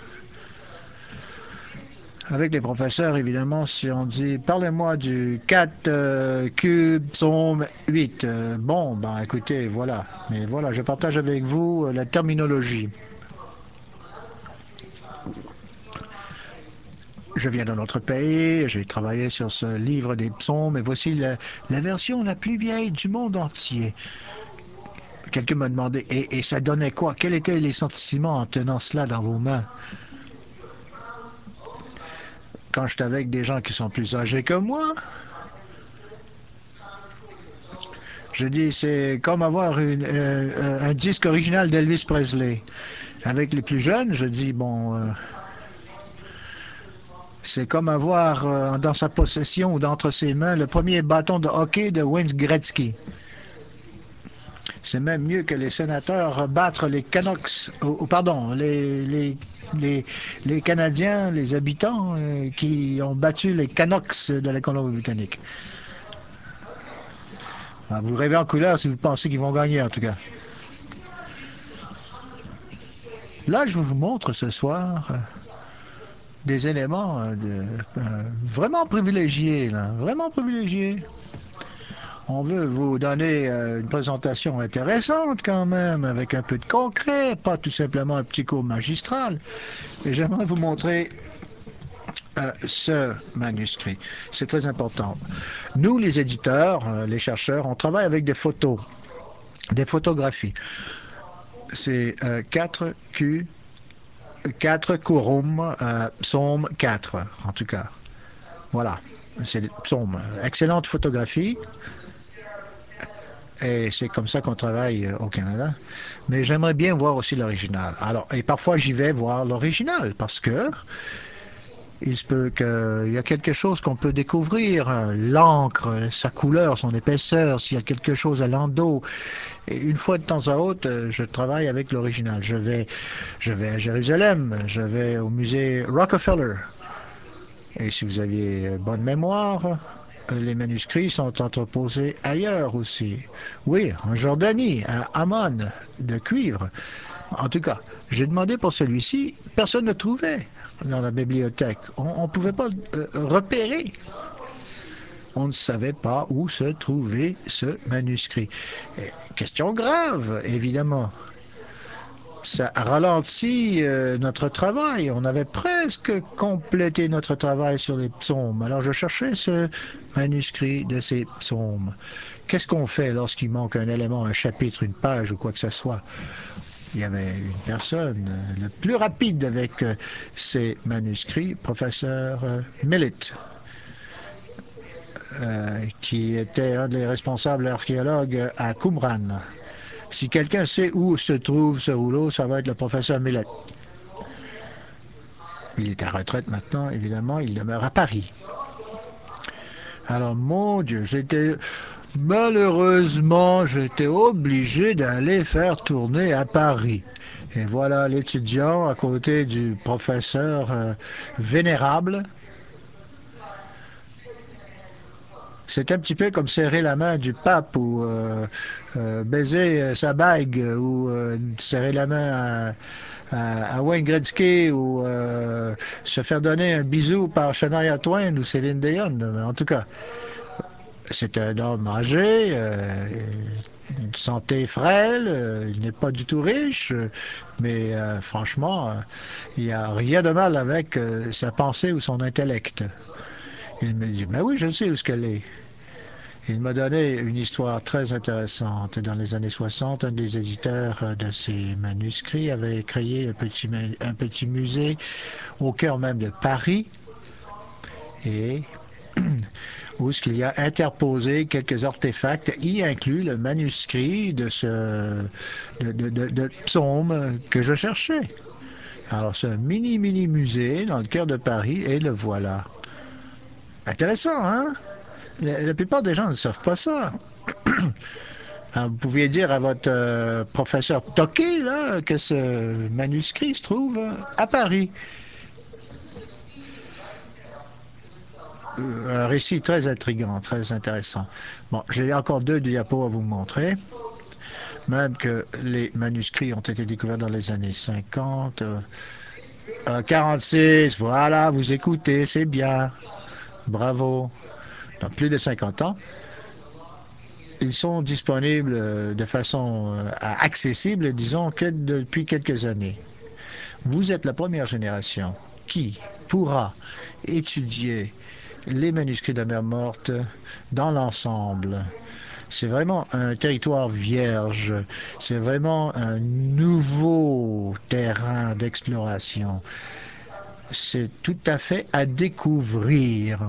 Avec les professeurs, évidemment, si on dit « Parlez-moi du quatre euh, cube psaume huit euh, », bon, ben écoutez, voilà. Mais voilà, je partage avec vous euh, la terminologie. Je viens d'un autre pays, j'ai travaillé sur ce livre des psaumes, et voici la, la version la plus vieille du monde entier. Quelqu'un m'a demandé, et, et ça donnait quoi? Quels étaient les sentiments en tenant cela dans vos mains? Quand j'étais avec des gens qui sont plus âgés que moi, je dis, c'est comme avoir une, euh, un disque original d'Elvis Presley. Avec les plus jeunes, je dis, bon, euh, c'est comme avoir euh, dans sa possession ou d'entre ses mains le premier bâton de hockey de Wayne Gretzky. C'est même mieux que les sénateurs battre les Canucks, ou, ou pardon, les, les, les, les Canadiens, les habitants euh, qui ont battu les Canucks de la Colombie-Britannique. Ah, vous rêvez en couleur si vous pensez qu'ils vont gagner, en tout cas. Là, je vous montre ce soir euh, des éléments euh, de, euh, vraiment privilégiés, là, vraiment privilégiés. On veut vous donner euh, une présentation intéressante quand même, avec un peu de concret, pas tout simplement un petit cours magistral. Et j'aimerais vous montrer euh, ce manuscrit. C'est très important. Nous, les éditeurs, euh, les chercheurs, on travaille avec des photos, des photographies. C'est euh, quatre Q, quatre Quorum, euh, psaume quatre, en tout cas. Voilà, c'est des psaumes. Excellente photographie. Et c'est comme ça qu'on travaille euh, au Canada. Mais j'aimerais bien voir aussi l'original. Alors, et parfois j'y vais voir l'original parce que il se peut qu'il y a quelque chose qu'on peut découvrir, hein, l'encre, sa couleur, son épaisseur, s'il y a quelque chose à l'endos. Et une fois de temps à autre, euh, je travaille avec l'original. Je vais, je vais à Jérusalem, je vais au musée Rockefeller. Et si vous aviez bonne mémoire, les manuscrits sont entreposés ailleurs aussi. Oui, en Jordanie, à Amman, de cuivre. En tout cas, j'ai demandé pour celui-ci, personne ne trouvait dans la bibliothèque. On ne pouvait pas euh, repérer. On ne savait pas où se trouvait ce manuscrit. Et question grave, évidemment. Ça ralentit euh, notre travail. On avait presque complété notre travail sur les psaumes. Alors je cherchais ce manuscrit de ces psaumes. Qu'est-ce qu'on fait lorsqu'il manque un élément, un chapitre, une page ou quoi que ce soit? Il y avait une personne, euh, le plus rapide avec euh, ces manuscrits, professeur euh, Millet, euh, qui était un des responsables archéologues à Qumran. Si quelqu'un sait où se trouve ce rouleau, ça va être le professeur Millet. Il est à retraite maintenant, évidemment, il demeure à Paris. Alors, mon Dieu, j'étais... Malheureusement, j'étais obligé d'aller faire tourner à Paris. Et voilà l'étudiant à côté du professeur euh, vénérable. C'est un petit peu comme serrer la main du pape ou euh, euh, baiser euh, sa bague ou euh, serrer la main à, à, à Wayne Gretzky ou euh, se faire donner un bisou par Shania Twain ou Céline Dion. En tout cas, c'est un homme âgé, euh, une santé frêle, euh, il n'est pas du tout riche, euh, mais euh, franchement, euh, il n'y a rien de mal avec euh, sa pensée ou son intellect. Il me dit, mais oui, je sais où ce qu'elle est. Il m'a donné une histoire très intéressante. Dans les années soixante, un des éditeurs euh, de ces manuscrits avait créé un petit, un petit musée au cœur même de Paris et où ce qu'il y a interposé quelques artefacts, y inclut le manuscrit de ce de, de, de, de psaume que je cherchais. Alors, c'est un mini, mini musée dans le cœur de Paris et le voilà. Intéressant, hein? La, la plupart des gens ne savent pas ça. Alors, vous pouviez dire à votre euh, professeur Toqué là, que ce manuscrit se trouve à Paris. Euh, un récit très intriguant, très intéressant. Bon, j'ai encore deux diapos à vous montrer. Même que les manuscrits ont été découverts dans les années cinquante. Euh, euh, quarante-six, voilà, vous écoutez, c'est bien. Bravo. Dans plus de cinquante ans. Ils sont disponibles euh, de façon euh, accessible, disons, que depuis quelques années. Vous êtes la première génération qui pourra étudier les manuscrits de la mer morte dans l'ensemble. C'est vraiment un territoire vierge. C'est vraiment un nouveau terrain d'exploration. C'est tout à fait à découvrir.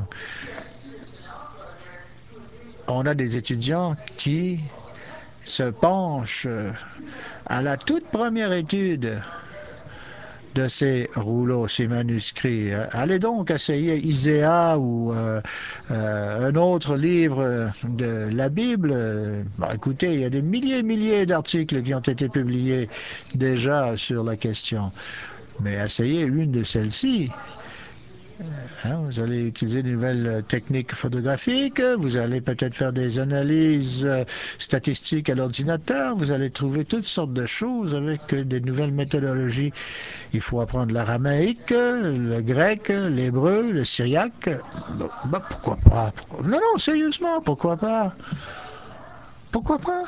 On a des étudiants qui se penchent à la toute première étude de ces rouleaux, ces manuscrits. Allez donc essayer Iséa ou euh, euh, un autre livre de la Bible. Bon, écoutez, il y a des milliers et milliers d'articles qui ont été publiés déjà sur la question. Mais essayez une de celles-ci. Hein, vous allez utiliser de nouvelles techniques photographiques, vous allez peut-être faire des analyses euh, statistiques à l'ordinateur, vous allez trouver toutes sortes de choses avec euh, des nouvelles méthodologies. Il faut apprendre l'aramaïque, le grec, l'hébreu, le syriaque. Bah, bah, pourquoi pas? Pourquoi... Non, non, sérieusement, pourquoi pas? Pourquoi pas?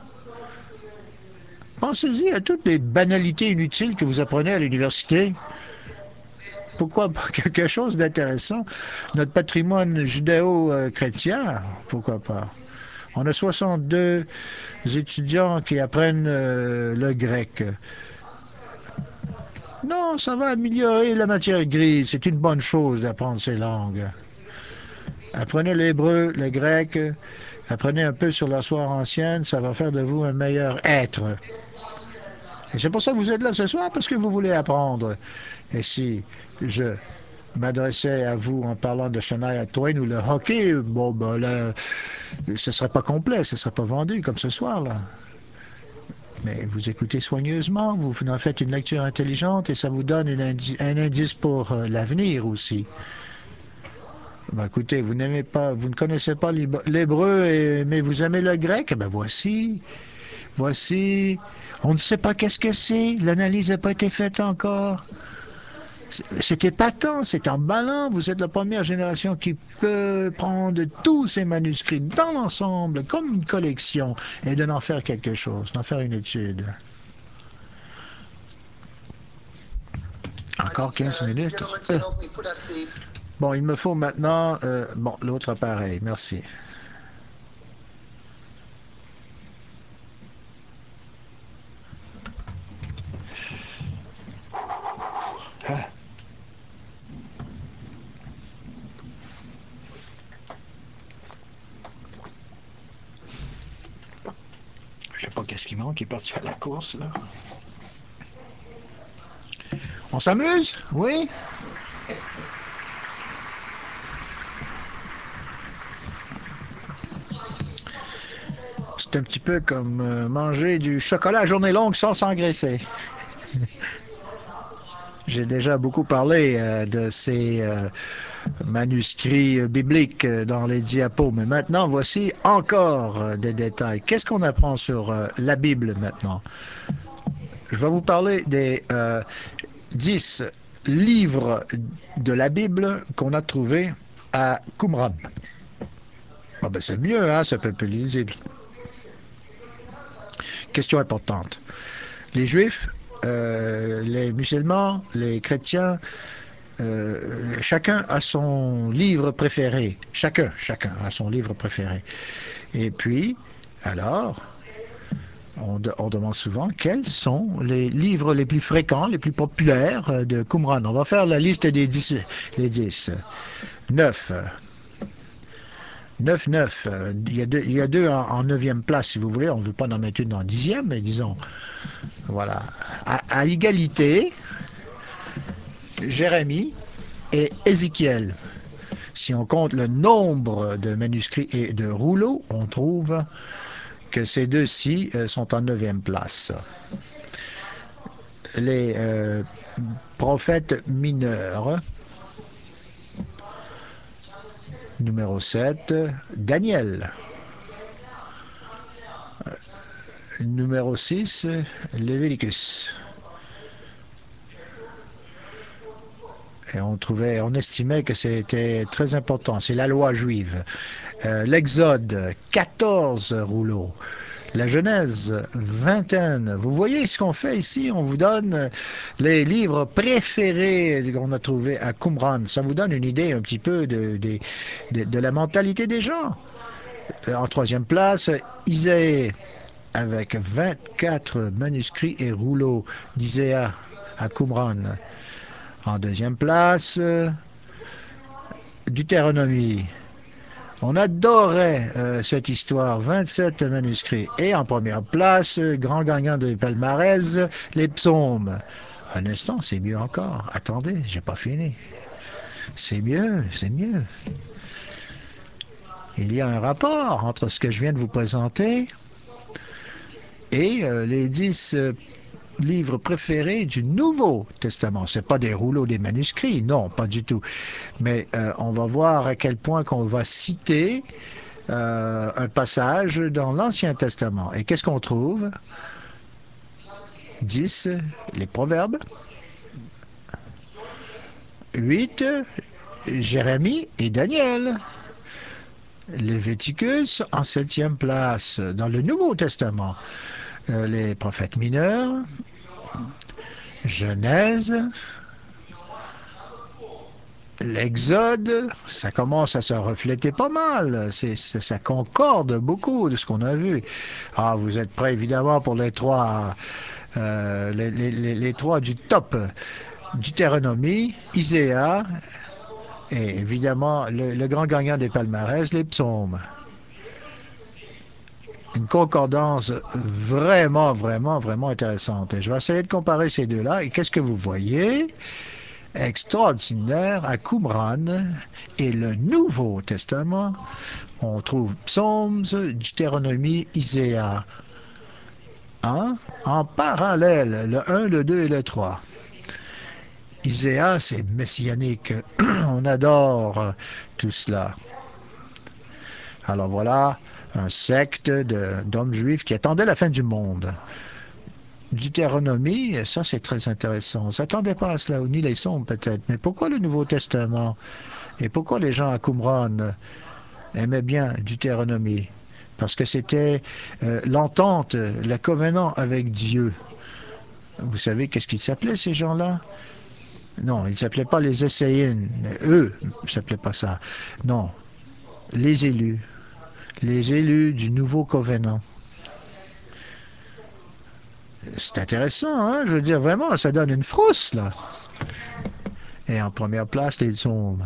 Pensez-y à toutes les banalités inutiles que vous apprenez à l'université. Pourquoi pas quelque chose d'intéressant? Notre patrimoine judéo-chrétien, pourquoi pas? On a soixante-deux étudiants qui apprennent euh, le grec. Non, ça va améliorer la matière grise. C'est une bonne chose d'apprendre ces langues. Apprenez l'hébreu, le grec, apprenez un peu sur l'histoire ancienne, ça va faire de vous un meilleur être. Et c'est pour ça que vous êtes là ce soir, parce que vous voulez apprendre. Et si je m'adressais à vous en parlant de Shania Twain ou le hockey, bon, ben là, ce ne serait pas complet, ce ne serait pas vendu comme ce soir, là. Mais vous écoutez soigneusement, vous en faites une lecture intelligente et ça vous donne une indi un indice pour euh, l'avenir aussi. Ben, écoutez, vous n'aimez pas, vous ne connaissez pas l'hébreu, mais vous aimez le grec, ben voici, voici. On ne sait pas qu'est-ce que c'est, l'analyse n'a pas été faite encore. C'est épatant, c'est emballant. Vous êtes la première génération qui peut prendre tous ces manuscrits dans l'ensemble, comme une collection, et de n'en faire quelque chose, d'en faire une étude. Encore quinze minutes. Euh. Bon, il me faut maintenant... Euh, bon, l'autre appareil, merci. Ah. Je sais pas qu'est-ce qui manque, il est parti à la course, là. On s'amuse? Oui? C'est un petit peu comme euh, manger du chocolat à journée longue sans s'engraisser. J'ai déjà beaucoup parlé euh, de ces euh, manuscrits euh, bibliques euh, dans les diapos, mais maintenant voici encore euh, des détails. Qu'est-ce qu'on apprend sur euh, la Bible maintenant? Je vais vous parler des euh, dix livres de la Bible qu'on a trouvés à Qumran. Ah ben c'est mieux, hein, c'est un peu plus lisible. Question importante. Les Juifs, euh, les musulmans, les chrétiens, euh, chacun a son livre préféré. Chacun, chacun a son livre préféré. Et puis, alors, on, de, on demande souvent quels sont les livres les plus fréquents, les plus populaires de Qumran. On va faire la liste des dix. Les dix. Neuf. Neuf, neuf. Il y a deux, il y a deux en, en neuvième place, si vous voulez. On ne veut pas en mettre une en dixième, mais disons, voilà. À, à égalité, Jérémie et Ézéchiel. Si on compte le nombre de manuscrits et de rouleaux, on trouve que ces deux-ci euh, sont en neuvième place. Les euh, prophètes mineurs, numéro sept, Daniel. Numéro six, Léviticus. Et on trouvait, on estimait que c'était très important. C'est la loi juive. Euh, L'Exode, quatorze rouleaux. La Genèse, vingtaine. Vous voyez ce qu'on fait ici? On vous donne les livres préférés qu'on a trouvés à Qumran. Ça vous donne une idée un petit peu de, de, de, de la mentalité des gens. En troisième place, Isaïe, avec vingt-quatre manuscrits et rouleaux d'Iséa à Qumran. En deuxième place, Deutéronomie. On adorait euh, cette histoire, vingt-sept manuscrits. Et en première place, grand gagnant de palmarès, les psaumes. Un instant, c'est mieux encore. Attendez, j'ai pas fini. C'est mieux, c'est mieux. Il y a un rapport entre ce que je viens de vous présenter et euh, les dix euh, livre préféré du Nouveau Testament. Ce n'est pas des rouleaux, des manuscrits, non, pas du tout. Mais euh, on va voir à quel point qu'on va citer euh, un passage dans l'Ancien Testament. Et qu'est-ce qu'on trouve? dix, les Proverbes. huit, Jérémie et Daniel. Léviticus en septième place dans le Nouveau Testament. Euh, les prophètes mineurs, Genèse, l'Exode, ça commence à se refléter pas mal. C'est, c'est- ça concorde beaucoup de ce qu'on a vu. Ah, vous êtes prêts évidemment pour les trois, euh, les, les- les- les trois du top. Deutéronomie, Iséa et évidemment le, le grand gagnant des palmarès, les psaumes. Une concordance vraiment, vraiment, vraiment intéressante. Et je vais essayer de comparer ces deux-là. Et qu'est-ce que vous voyez? Extraordinaire, à Qumran et le Nouveau Testament, on trouve Psaumes, Deutéronomie, Iséa. Hein? En parallèle, le un, le deux et le trois. Iséa, c'est messianique. On adore tout cela. Alors voilà, un secte de- d'hommes juifs qui attendait la fin du monde. Deutéronomie, ça c'est très intéressant. On ne s'attendait pas à cela, ni les sons peut-être. Mais pourquoi le Nouveau Testament? Et pourquoi les gens à Qumran aimaient bien Deutéronomie? Parce que c'était euh, l'entente, le covenant avec Dieu. Vous savez qu'est-ce qu'ils s'appelaient ces gens-là? Non, ils ne s'appelaient pas les Essayines. Eux ne s'appelaient pas ça. Non, les élus. Les élus du nouveau covenant. C'est intéressant, hein? Je veux dire, vraiment, ça donne une frousse, là. Et en première place, les psaumes.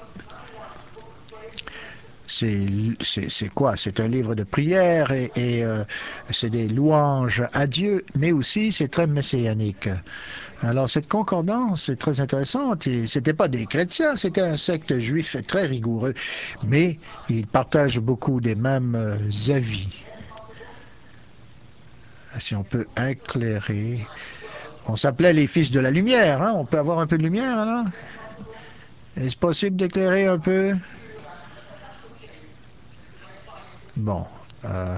C'est, c'est, c'est quoi? C'est un livre de prière et, et euh, c'est des louanges à Dieu, mais aussi c'est très messianique. Alors cette concordance est très intéressante. Et c'était pas des chrétiens, c'était un secte juif très rigoureux, mais ils partagent beaucoup des mêmes euh, avis. Si on peut éclairer. On s'appelait les fils de la lumière, hein? On peut avoir un peu de lumière, là? Est-ce possible d'éclairer un peu? Bon. Euh,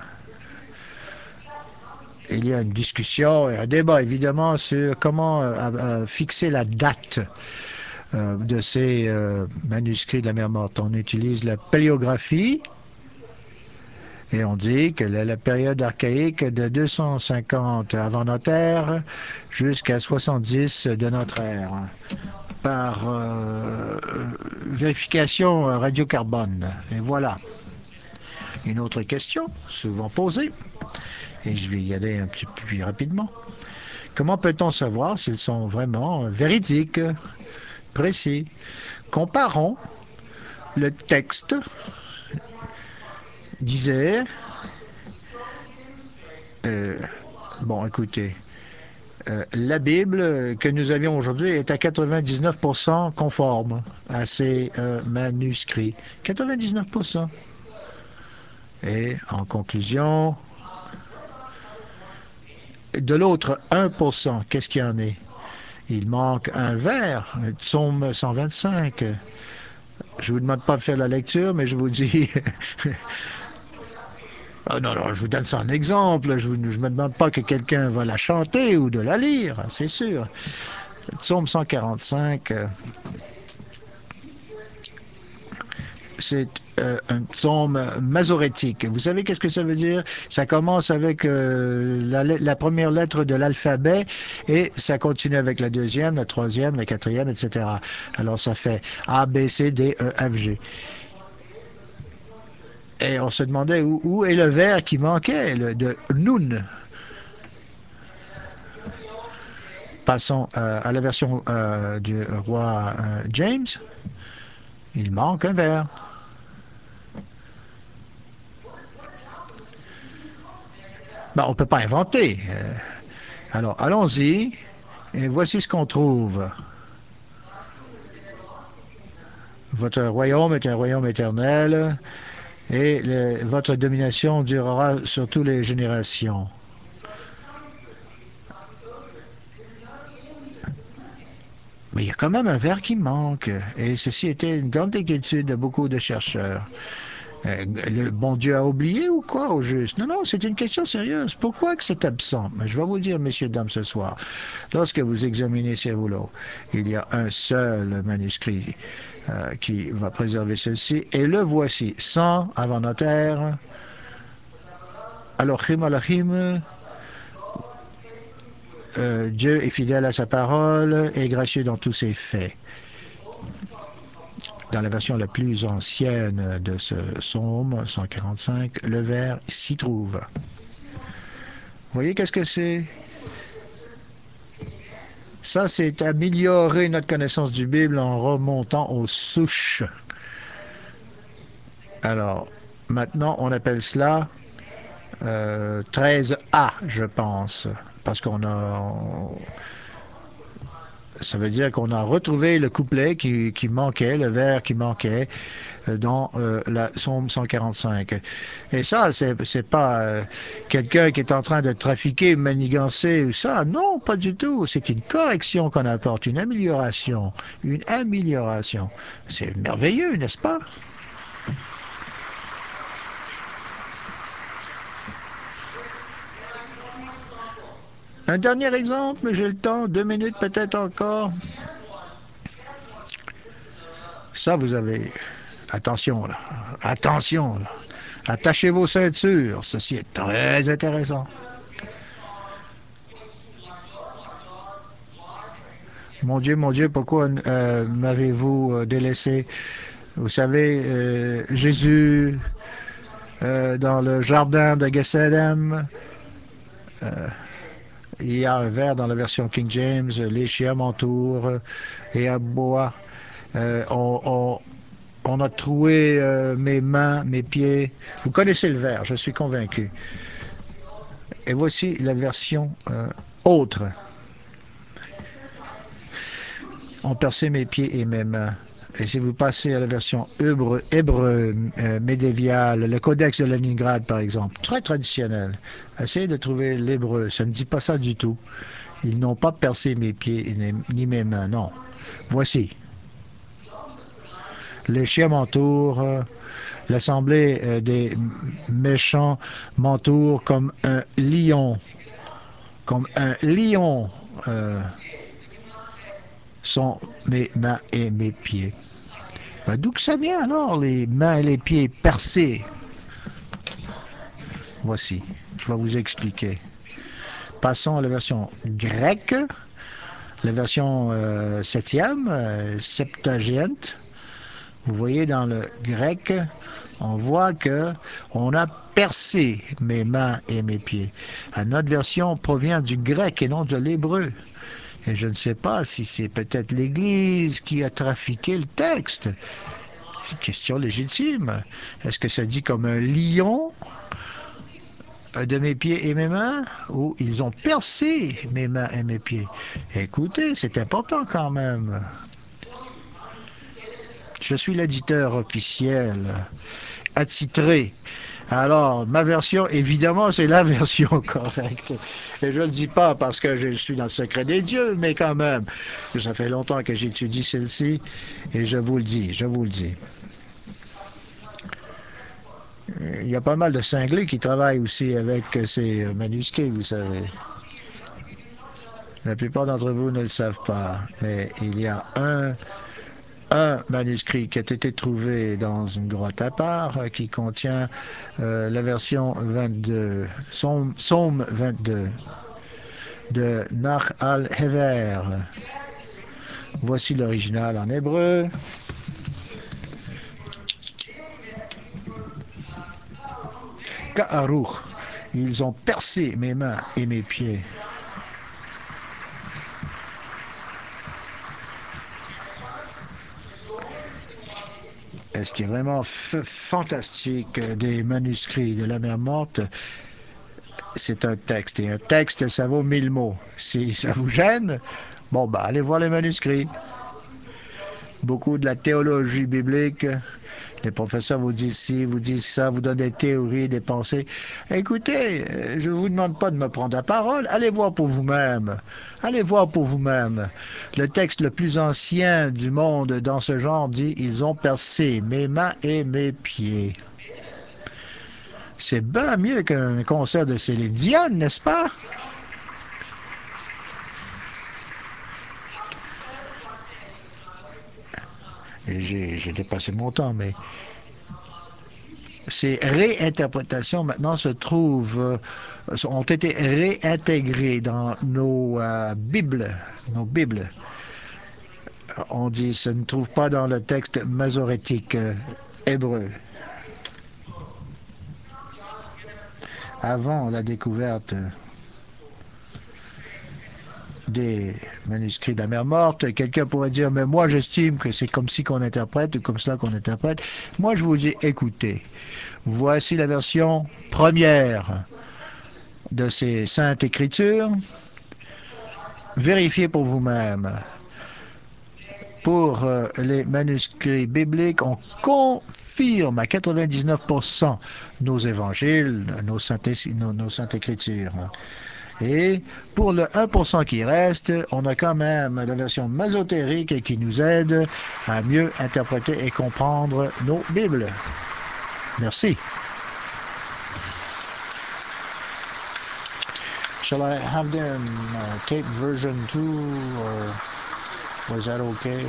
il y a une discussion et un débat, évidemment, sur comment euh, euh, fixer la date euh, de ces euh, manuscrits de la mer Morte. On utilise la paléographie et on dit que la, la période archaïque de deux cent cinquante avant notre ère jusqu'à soixante-dix de notre ère par euh, vérification radiocarbone. Et voilà. Une autre question, souvent posée, et je vais y aller un petit peu plus rapidement. Comment peut-on savoir s'ils sont vraiment véridiques, précis? Comparons le texte, disait, euh, bon, écoutez, euh, la Bible que nous avions aujourd'hui est à quatre-vingt-dix-neuf pour cent conforme à ces euh, manuscrits. quatre-vingt-dix-neuf pour cent. Et en conclusion, de l'autre un pour cent, qu'est-ce qu'il y en est? Il manque un vers, psaume cent vingt-cinq. Je ne vous demande pas de faire la lecture, mais je vous dis... ah non, non, je vous donne ça en exemple. Je ne me demande pas que quelqu'un va la chanter ou de la lire, c'est sûr. Psaume cent quarante-cinq, euh, c'est euh, un psaume masorétique. Vous savez qu'est-ce que ça veut dire? Ça commence avec euh, la, la première lettre de l'alphabet et ça continue avec la deuxième, la troisième, la quatrième, et cetera. Alors ça fait A, B, C, D, E, F, G. Et on se demandait où, où est le vers qui manquait, le, de Nun. Passons euh, à la version euh, du roi euh, James. Il manque un vers. Ben, on ne peut pas inventer. Euh, alors, allons-y. Et voici ce qu'on trouve. Votre royaume est un royaume éternel et le, votre domination durera sur toutes les générations. Mais il y a quand même un vers qui manque. Et ceci était une grande inquiétude de beaucoup de chercheurs. Euh, le bon Dieu a oublié ou quoi au juste? Non, non, c'est une question sérieuse. Pourquoi que c'est absent? Mais je vais vous dire, messieurs, dames, ce soir, lorsque vous examinez ces rouleaux, il y a un seul manuscrit euh, qui va préserver ceci, et le voici, sans avant notaire, Elohim Elohim, euh, Dieu est fidèle à sa parole et gracieux dans tous ses faits. Dans la version la plus ancienne de ce psaume, cent quarante-cinq, le vers s'y trouve. Vous voyez qu'est-ce que c'est? Ça, c'est améliorer notre connaissance du Bible en remontant aux souches. Alors, maintenant, on appelle cela euh, treize A, je pense, parce qu'on a... Ça veut dire qu'on a retrouvé le couplet qui, qui manquait, le vers qui manquait euh, dans euh, la Psaume cent quarante-cinq. Et ça, c'est, c'est pas euh, quelqu'un qui est en train de trafiquer, manigancer ou ça. Non, pas du tout. C'est une correction qu'on apporte, une amélioration. Une amélioration. C'est merveilleux, n'est-ce pas? Un dernier exemple, mais j'ai le temps, deux minutes peut-être encore. Ça, vous avez... Attention, là. Attention, là. Attachez vos ceintures. Ceci est très intéressant. Mon Dieu, mon Dieu, pourquoi euh, m'avez-vous euh, délaissé? Vous savez, euh, Jésus, euh, dans le jardin de Gethsémane, euh, il y a un vers dans la version King James, les chiens m'entourent et aboient. Euh, on, on, on a troué euh, mes mains, mes pieds. Vous connaissez le vers, je suis convaincu. Et voici la version euh, autre. On perçait mes pieds et mes mains. Et si vous passez à la version hébreu, hébreu euh, médiévale, le codex de Leningrad par exemple, très traditionnel, essayez de trouver l'hébreu, ça ne dit pas ça du tout. Ils n'ont pas percé mes pieds ni mes mains, non. Voici. Les chiens m'entourent, euh, l'assemblée euh, des méchants m'entoure comme un lion, comme un lion euh, sont mes mains et mes pieds. Ben, d'où que ça vient alors, les mains et les pieds percés? Voici, je vais vous expliquer. Passons à la version grecque, la version euh, septième, euh, Septuagint. Vous voyez dans le grec, on voit que on a percé mes mains et mes pieds. À notre version provient du grec et non de l'hébreu. Et je ne sais pas si c'est peut-être l'Église qui a trafiqué le texte. C'est une question légitime. Est-ce que ça dit comme un lion de mes pieds et mes mains, ou ils ont percé mes mains et mes pieds? Écoutez, c'est important quand même. Je suis l'éditeur officiel, attitré. Alors, ma version, évidemment, c'est la version correcte. Et je ne le dis pas parce que je suis dans le secret des dieux, mais quand même, ça fait longtemps que j'étudie celle-ci, et je vous le dis, je vous le dis. Il y a pas mal de cinglés qui travaillent aussi avec ces manuscrits, vous savez. La plupart d'entre vous ne le savent pas, mais il y a un, un manuscrit qui a été trouvé dans une grotte à part qui contient euh, la version vingt-deux, Psaume, Psaume vingt-deux de Nach al-Hever. Voici l'original en hébreu. Ka'aruch. Ils ont percé mes mains et mes pieds. Et ce qui est vraiment f- fantastique des manuscrits de la mer morte, c'est un texte. Et un texte, ça vaut mille mots. Si ça vous gêne, bon, bah, allez voir les manuscrits. Beaucoup de la théologie biblique Les professeurs vous disent ci, vous disent ça, vous donnent des théories, des pensées. Écoutez, euh, je ne vous demande pas de me prendre la parole. Allez voir pour vous-même. Allez voir pour vous-même. Le texte le plus ancien du monde dans ce genre dit « Ils ont percé mes mains et mes pieds ». C'est bien mieux qu'un concert de Céline Dion, n'est-ce pas? J'ai, j'ai dépassé mon temps, mais ces réinterprétations maintenant se trouvent, euh, ont été réintégrées dans nos euh, Bibles, nos Bibles. On dit, ça ne trouve pas dans le texte masorétique euh, hébreu. Avant la découverte des manuscrits de la mer morte, quelqu'un pourrait dire, mais moi j'estime que c'est comme ci qu'on interprète ou comme cela qu'on interprète. Moi je vous dis, écoutez, voici la version première de ces saintes écritures. Vérifiez pour vous-même. Pour euh, les manuscrits bibliques, on confirme à quatre-vingt-dix-neuf pour cent nos évangiles, nos saintes, nos, nos saintes écritures. Et pour le un pour cent qui reste, on a quand même la version masotérique qui nous aide à mieux interpréter et comprendre nos Bibles. Merci. Shall I have them uh, tape version two, or was that okay?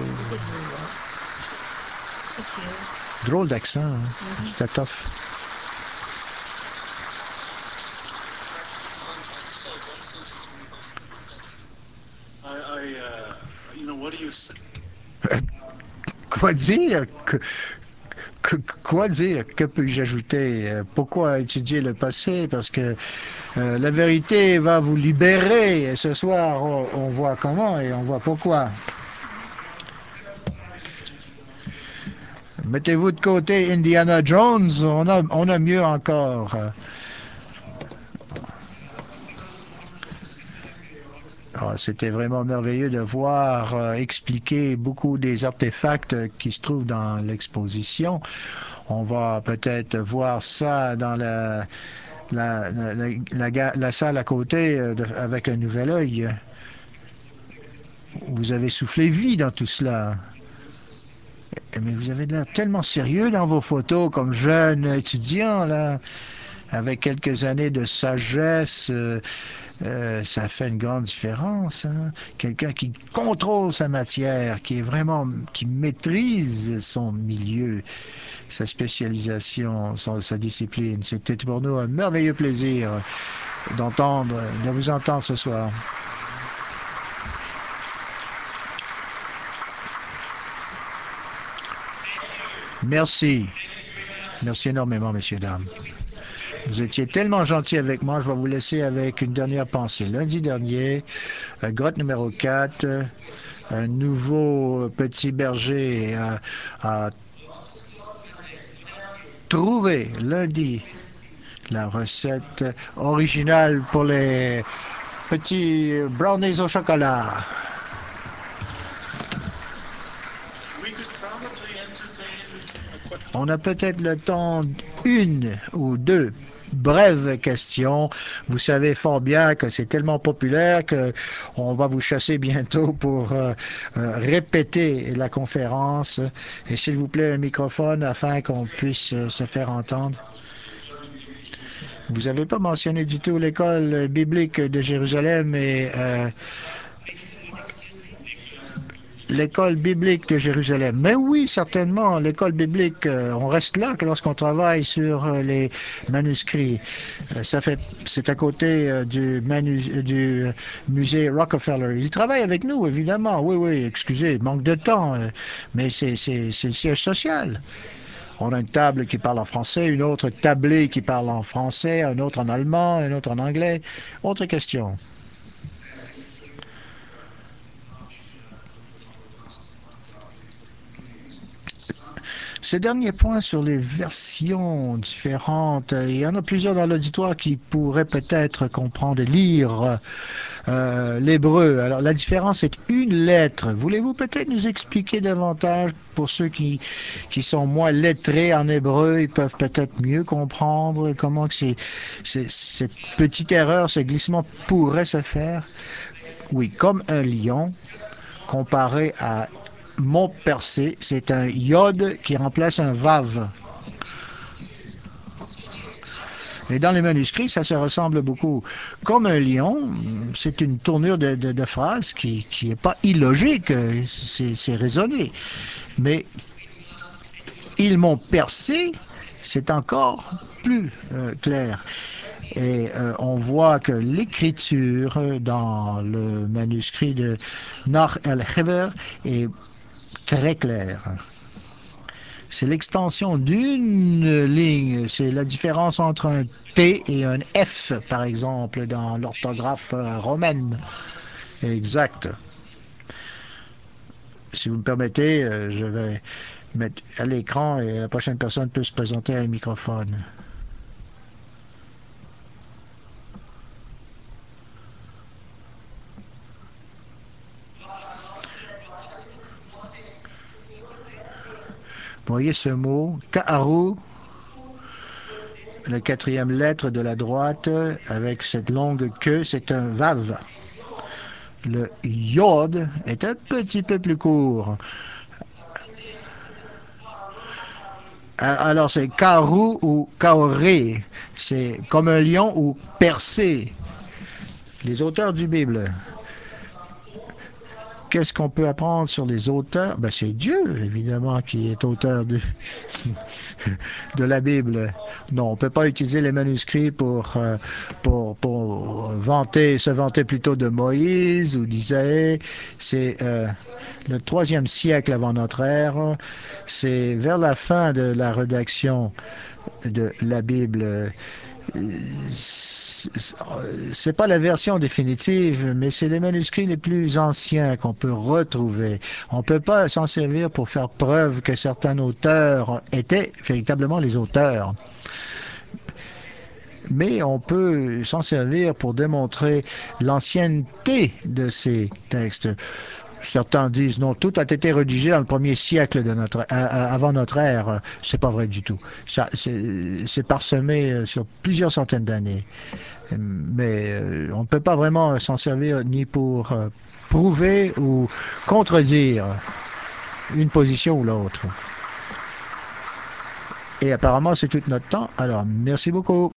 Drôle d'accent, hein? Mm-hmm. C'était tough. I, I uh, you know, what do you say? Quoi dire? Que, que, quoi dire? Que puis-je ajouter? Pourquoi étudier le passé? Parce que euh, la vérité va vous libérer. Et ce soir, on, on voit comment et on voit pourquoi. Mettez-vous de côté Indiana Jones, on a, on a mieux encore. Ah, c'était vraiment merveilleux de voir euh, expliquer beaucoup des artefacts qui se trouvent dans l'exposition. On va peut-être voir ça dans la, la, la, la, la, la salle à côté euh, de, avec un nouvel œil. Vous avez soufflé vie dans tout cela. Mais vous avez l'air tellement sérieux dans vos photos comme jeune étudiant, là, avec quelques années de sagesse. Euh, Euh, ça fait une grande différence. Hein? Quelqu'un qui contrôle sa matière, qui est vraiment, qui maîtrise son milieu, sa spécialisation, son, sa discipline. C'était pour nous un merveilleux plaisir d'entendre, de vous entendre ce soir. Merci. Merci énormément, messieurs, dames. Vous étiez tellement gentils avec moi, je vais vous laisser avec une dernière pensée. Lundi dernier, euh, grotte numéro quatre, euh, un nouveau petit berger a, a trouvé lundi la recette originale pour les petits brownies au chocolat. On a peut-être le temps d'une ou deux brèves questions. Vous savez fort bien que c'est tellement populaire qu'on va vous chasser bientôt pour euh, euh, répéter la conférence. Et s'il vous plaît, un microphone afin qu'on puisse euh, se faire entendre. Vous n'avez pas mentionné du tout l'école biblique de Jérusalem et euh, l'école biblique de Jérusalem. Mais oui, certainement, l'école biblique, euh, on reste là que lorsqu'on travaille sur euh, les manuscrits. Euh, ça fait, c'est à côté euh, du, manu, du musée Rockefeller. Il travaille avec nous, évidemment. Oui, oui, excusez, manque de temps, euh, mais c'est, c'est, c'est le siège social. On a une table qui parle en français, une autre tablée qui parle en français, un autre en allemand, un autre en anglais. Autre question. Ces derniers points sur les versions différentes, il y en a plusieurs dans l'auditoire qui pourraient peut-être comprendre et lire euh, l'hébreu. Alors la différence est une lettre. Voulez-vous peut-être nous expliquer davantage pour ceux qui, qui sont moins lettrés en hébreu, ils peuvent peut-être mieux comprendre comment que c'est, c'est, cette petite erreur, ce glissement pourrait se faire? Oui, comme un lion, comparé à mont percé, c'est un yod qui remplace un vav. Et dans les manuscrits, ça se ressemble beaucoup. Comme un lion, c'est une tournure de, de, de phrase qui n'est pas illogique, c'est, c'est raisonné. Mais ils m'ont percé, c'est encore plus euh, clair. Et euh, on voit que l'écriture dans le manuscrit de Nach el-Heber est très claire. C'est l'extension d'une ligne. C'est la différence entre un T et un F, par exemple, dans l'orthographe euh, romaine. Exact. Si vous me permettez, euh, je vais mettre à l'écran et la prochaine personne peut se présenter à un microphone. Vous voyez ce mot, Ka'aru, la quatrième lettre de la droite, avec cette longue queue, c'est un Vav. Le Yod est un petit peu plus court. Alors c'est Karu ou Kaoré. C'est comme un lion ou percé. Les auteurs du Bible. Qu'est-ce qu'on peut apprendre sur les auteurs? Ben, c'est Dieu, évidemment, qui est auteur de, de la Bible. Non, on ne peut pas utiliser les manuscrits pour, euh, pour, pour vanter, se vanter plutôt de Moïse ou d'Isaïe. C'est euh, le troisième siècle avant notre ère. C'est vers la fin de la rédaction de la Bible. C'est pas la version définitive, mais c'est les manuscrits les plus anciens qu'on peut retrouver. On ne peut pas s'en servir pour faire preuve que certains auteurs étaient véritablement les auteurs. Mais on peut s'en servir pour démontrer l'ancienneté de ces textes. Certains disent non, tout a été rédigé dans le premier siècle de notre, euh, avant notre ère. C'est pas vrai du tout. Ça, c'est, c'est parsemé sur plusieurs centaines d'années. Mais euh, on ne peut pas vraiment s'en servir ni pour euh, prouver ou contredire une position ou l'autre. Et apparemment, c'est tout notre temps. Alors, merci beaucoup.